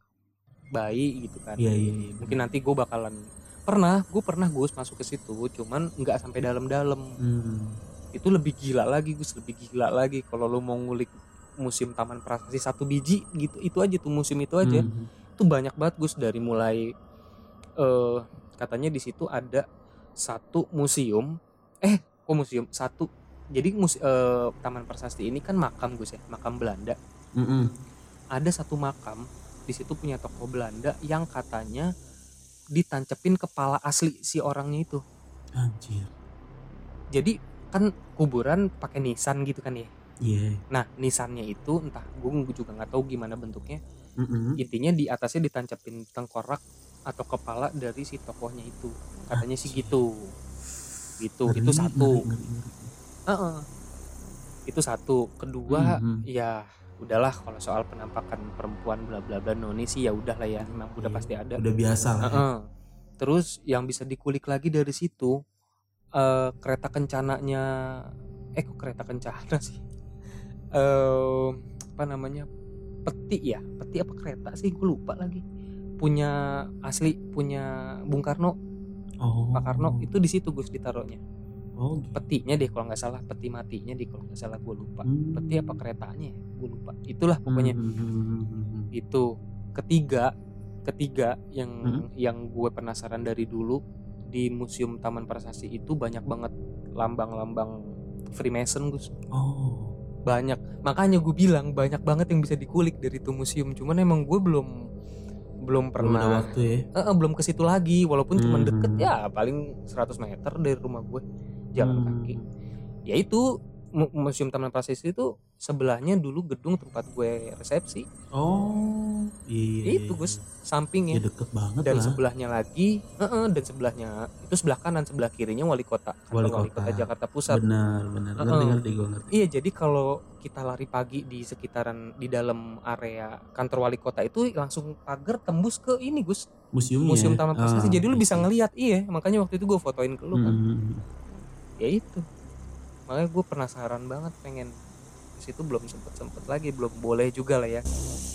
[SPEAKER 3] bayi gitu kan.
[SPEAKER 2] Iya, iya, iya.
[SPEAKER 3] Mungkin nanti gue bakalan pernah, gue pernah Gus masuk ke situ, cuman nggak sampai dalam-dalam.
[SPEAKER 2] Hmm.
[SPEAKER 3] Itu lebih gila lagi Gus, lebih gila lagi kalau lo mau ngulik museum Taman Prasasti satu biji gitu, itu aja tuh museum itu aja. Hmm. Itu banyak banget Gus, dari mulai uh, katanya di situ ada satu museum, eh kok museum satu. Jadi muse, uh, Taman Prasasti ini kan makam Gus ya, makam Belanda.
[SPEAKER 2] Mm-mm.
[SPEAKER 3] Ada satu makam di situ punya tokoh Belanda yang katanya ditancepin kepala asli si orangnya itu.
[SPEAKER 2] Anjir.
[SPEAKER 3] Jadi kan kuburan pakai nisan gitu kan ya.
[SPEAKER 2] Iya. Yeah.
[SPEAKER 3] Nah nisannya itu entah, gue juga nggak tahu gimana bentuknya.
[SPEAKER 2] Mm-mm.
[SPEAKER 3] Intinya di atasnya ditancepin tengkorak atau kepala dari si tokohnya itu. Katanya Anjir. Sih gitu. Gitu. Ngeri, itu satu. Ngeri, ngeri, ngeri. Uh-uh. Itu satu. Kedua mm-hmm. ya udahlah, kalau soal penampakan perempuan bla bla bla noni sih ya udahlah ya, memang udah pasti ada.
[SPEAKER 2] Udah biasa lah.
[SPEAKER 3] Uh-uh. Ya. Terus yang bisa dikulik lagi dari situ, uh, kereta kencananya, eh kok kereta kencana sih? Uh, apa namanya? Peti ya, peti apa kereta sih? Gue lupa lagi. Punya asli, punya Bung Karno,
[SPEAKER 2] oh.
[SPEAKER 3] Pak Karno itu di situ Gus ditaruhnya.
[SPEAKER 2] Oh, gitu.
[SPEAKER 3] Petinya deh kalau nggak salah, peti matinya deh kalau nggak salah, gue lupa.
[SPEAKER 2] Hmm.
[SPEAKER 3] Peti apa keretanya? Gue lupa. Itulah pokoknya. Hmm. Itu ketiga, ketiga yang hmm. yang gue penasaran dari dulu di Museum Taman Prasasti itu banyak banget lambang-lambang Freemason Gus.
[SPEAKER 2] Oh.
[SPEAKER 3] Banyak. Makanya gue bilang banyak banget yang bisa dikulik dari itu museum. Cuman emang gue belum belum pernah.
[SPEAKER 2] Belum ada waktu ya.
[SPEAKER 3] Uh, uh, belum ke situ lagi, walaupun hmm. cuma deket ya, paling seratus meter dari rumah gue. Jalan hmm. kaki. Ya itu Museum Taman Prasasti itu sebelahnya dulu gedung tempat gue resepsi.
[SPEAKER 2] Oh, iya.
[SPEAKER 3] Itu Gus, sampingnya.
[SPEAKER 2] Ya deket banget
[SPEAKER 3] dan
[SPEAKER 2] lah.
[SPEAKER 3] Sebelahnya lagi, uh-uh, dan sebelahnya itu sebelah kanan, sebelah kirinya wali kota,
[SPEAKER 2] wali
[SPEAKER 3] wali kota. kota Jakarta Pusat.
[SPEAKER 2] Benar, benar. Uh-uh. Ngerti, ngerti, gue ngerti.
[SPEAKER 3] Iya, jadi kalau kita lari pagi di sekitaran di dalam area kantor wali kota itu langsung pagar tembus ke ini Gus.
[SPEAKER 2] Museum.
[SPEAKER 3] Museum Taman Prasasti. Oh, jadi lu bisa ngelihat, iya. Makanya waktu itu gue fotoin ke lu kan.
[SPEAKER 2] Hmm.
[SPEAKER 3] Ya itu. Makanya gue penasaran banget, pengen ke situ, belum sempet-sempet lagi, belum boleh juga lah ya.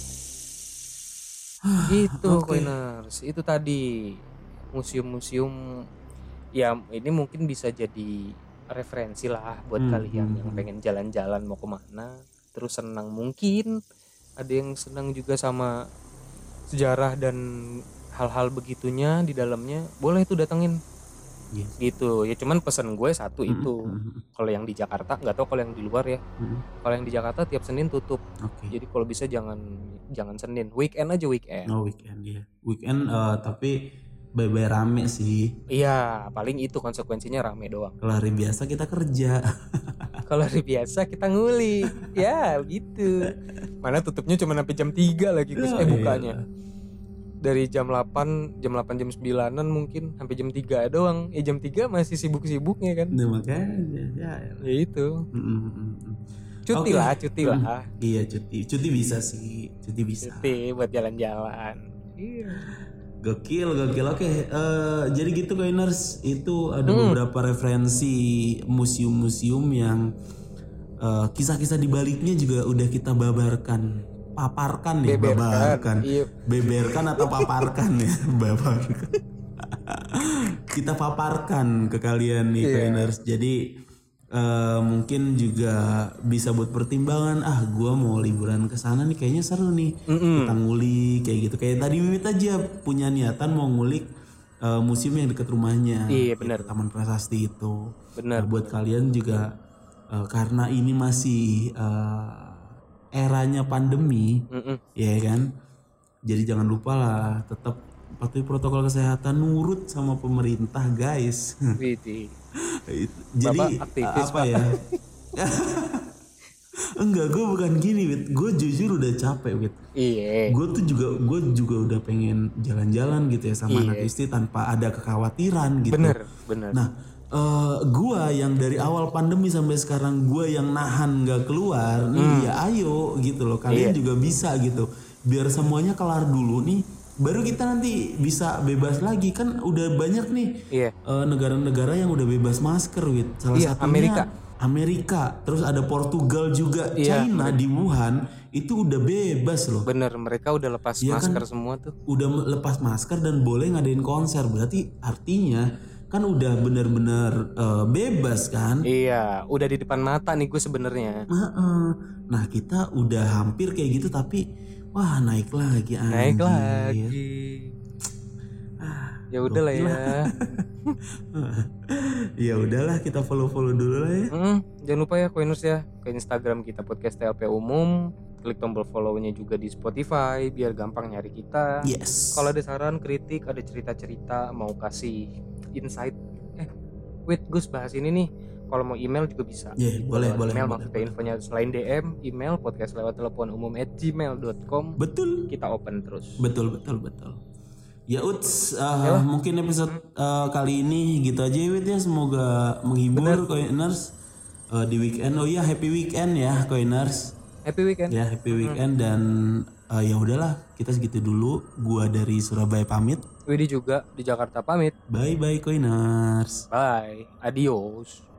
[SPEAKER 3] Gitu okay. Coiners, itu tadi museum-museum ya, ini mungkin bisa jadi referensi lah buat hmm, kalian hmm, yang pengen jalan-jalan mau kemana, terus senang, mungkin ada yang senang juga sama sejarah dan hal-hal begitunya di dalamnya, boleh tuh datengin. Yes. Gitu ya, cuman pesan gue satu mm-hmm. itu kalau yang di Jakarta, nggak tahu kalau yang di luar ya. Mm-hmm. Kalau yang di Jakarta tiap Senin tutup. Okay. Jadi kalau bisa jangan jangan Senin, weekend aja weekend.
[SPEAKER 2] Oh weekend ya, weekend uh, tapi bye-bye rame sih.
[SPEAKER 3] Iya, paling itu konsekuensinya rame doang.
[SPEAKER 2] Kalau hari biasa kita kerja.
[SPEAKER 3] Kalau hari biasa kita ngulik, ya gitu. Mana tutupnya cuma sampai jam tiga lagi Gus,
[SPEAKER 2] Oh,
[SPEAKER 3] eh bukanya.
[SPEAKER 2] iya.
[SPEAKER 3] Dari jam delapan, jam delapan jam sembilanan mungkin sampai jam tiga doang. Ya jam tiga masih sibuk-sibuknya kan.
[SPEAKER 2] Nah makanya ya.
[SPEAKER 3] Ya itu.
[SPEAKER 2] Mm, mm, mm, mm.
[SPEAKER 3] Cuti
[SPEAKER 2] Oke.
[SPEAKER 3] lah, cuti
[SPEAKER 2] Mm,
[SPEAKER 3] lah.
[SPEAKER 2] Iya cuti, cuti bisa sih, cuti bisa.
[SPEAKER 3] Cuti buat jalan-jalan. Iya.
[SPEAKER 2] Gokil, gokil. Oke, eh, jadi gitu Coiners, itu ada
[SPEAKER 3] Hmm.
[SPEAKER 2] beberapa referensi museum-museum yang eh, kisah-kisah di baliknya juga udah kita babarkan, paparkan ya,
[SPEAKER 3] Beberkan,
[SPEAKER 2] babarkan,
[SPEAKER 3] iya.
[SPEAKER 2] beberkan atau paparkan ya, babarkan. Kita paparkan ke kalian nih
[SPEAKER 3] Iya.
[SPEAKER 2] Coiners. Jadi eh, mungkin juga bisa buat pertimbangan. Ah, gua mau liburan ke sana nih, kayaknya seru nih. Kita ngulik kayak gitu. Kayak tadi Mimit aja punya niatan mau ngulik eh, museum yang dekat rumahnya.
[SPEAKER 3] Iya,
[SPEAKER 2] Gitu,
[SPEAKER 3] benar.
[SPEAKER 2] Taman Prasasti itu.
[SPEAKER 3] Benar.
[SPEAKER 2] Nah, buat kalian juga eh, karena ini masih eh, eranya pandemi,
[SPEAKER 3] Mm-mm.
[SPEAKER 2] ya kan. Jadi jangan lupa lah tetap patuhi protokol kesehatan, nurut sama pemerintah guys.
[SPEAKER 3] Widih.
[SPEAKER 2] Jadi
[SPEAKER 3] Bapak aktivis,
[SPEAKER 2] apa ya? Enggak, gue bukan gini, Wit. Gue jujur udah capek, Wit.
[SPEAKER 3] Iya.
[SPEAKER 2] Gue tuh juga gue juga udah pengen jalan-jalan gitu ya sama anak istri tanpa ada kekhawatiran gitu.
[SPEAKER 3] Bener, bener.
[SPEAKER 2] Nah, eh gue yang dari awal pandemi sampai sekarang gue yang nahan nggak keluar, nih ya ayo gitu loh. Kalian juga bisa gitu. Biar semuanya kelar dulu nih, baru kita nanti bisa bebas lagi. Kan udah banyak nih
[SPEAKER 3] Iya.
[SPEAKER 2] eh, negara-negara yang udah bebas masker, Wit. Salah
[SPEAKER 3] Iya,
[SPEAKER 2] satunya
[SPEAKER 3] Amerika.
[SPEAKER 2] Amerika, terus ada Portugal juga,
[SPEAKER 3] Iya,
[SPEAKER 2] China di Wuhan itu udah bebas loh.
[SPEAKER 3] Bener, mereka udah lepas
[SPEAKER 2] Iya kan?
[SPEAKER 3] masker semua tuh.
[SPEAKER 2] Udah me- lepas masker dan boleh ngadain konser. Berarti artinya kan udah benar-benar eh, bebas kan?
[SPEAKER 3] Iya, udah di depan mata nih gue sebenarnya.
[SPEAKER 2] Heeh. Nah kita udah hampir kayak gitu tapi wah naik lagi
[SPEAKER 3] Naik
[SPEAKER 2] anjir.
[SPEAKER 3] lagi. Ya udah lah ya.
[SPEAKER 2] Ya udahlah kita follow-follow dulu lah ya.
[SPEAKER 3] Mm, jangan lupa ya Coiners ya, ke Instagram kita podcast T L P Umum. Klik tombol follow-nya juga di Spotify biar gampang nyari kita.
[SPEAKER 2] Yes.
[SPEAKER 3] Kalau ada saran, kritik, ada cerita-cerita, mau kasih insight. Eh, wait Gus bahas ini nih. Kalau mau email juga bisa.
[SPEAKER 2] Yeah, boleh,
[SPEAKER 3] Lewat
[SPEAKER 2] boleh,
[SPEAKER 3] Email
[SPEAKER 2] boleh,
[SPEAKER 3] maksudnya infonya selain D M, email podcast lewat telepon umum at gmail dot com.
[SPEAKER 2] Betul.
[SPEAKER 3] Kita open terus.
[SPEAKER 2] Betul betul betul. Ya Uts, uh, mungkin episode uh, kali ini gitu aja ya Wit ya. Semoga menghibur Coiners uh, di weekend. Oh iya happy weekend ya Coiners.
[SPEAKER 3] Happy weekend.
[SPEAKER 2] Ya happy weekend dan uh, ya udahlah kita segitu dulu. Gua dari Surabaya pamit.
[SPEAKER 3] Widi juga di Jakarta pamit.
[SPEAKER 2] Bye bye Coiners.
[SPEAKER 3] Bye. Adios.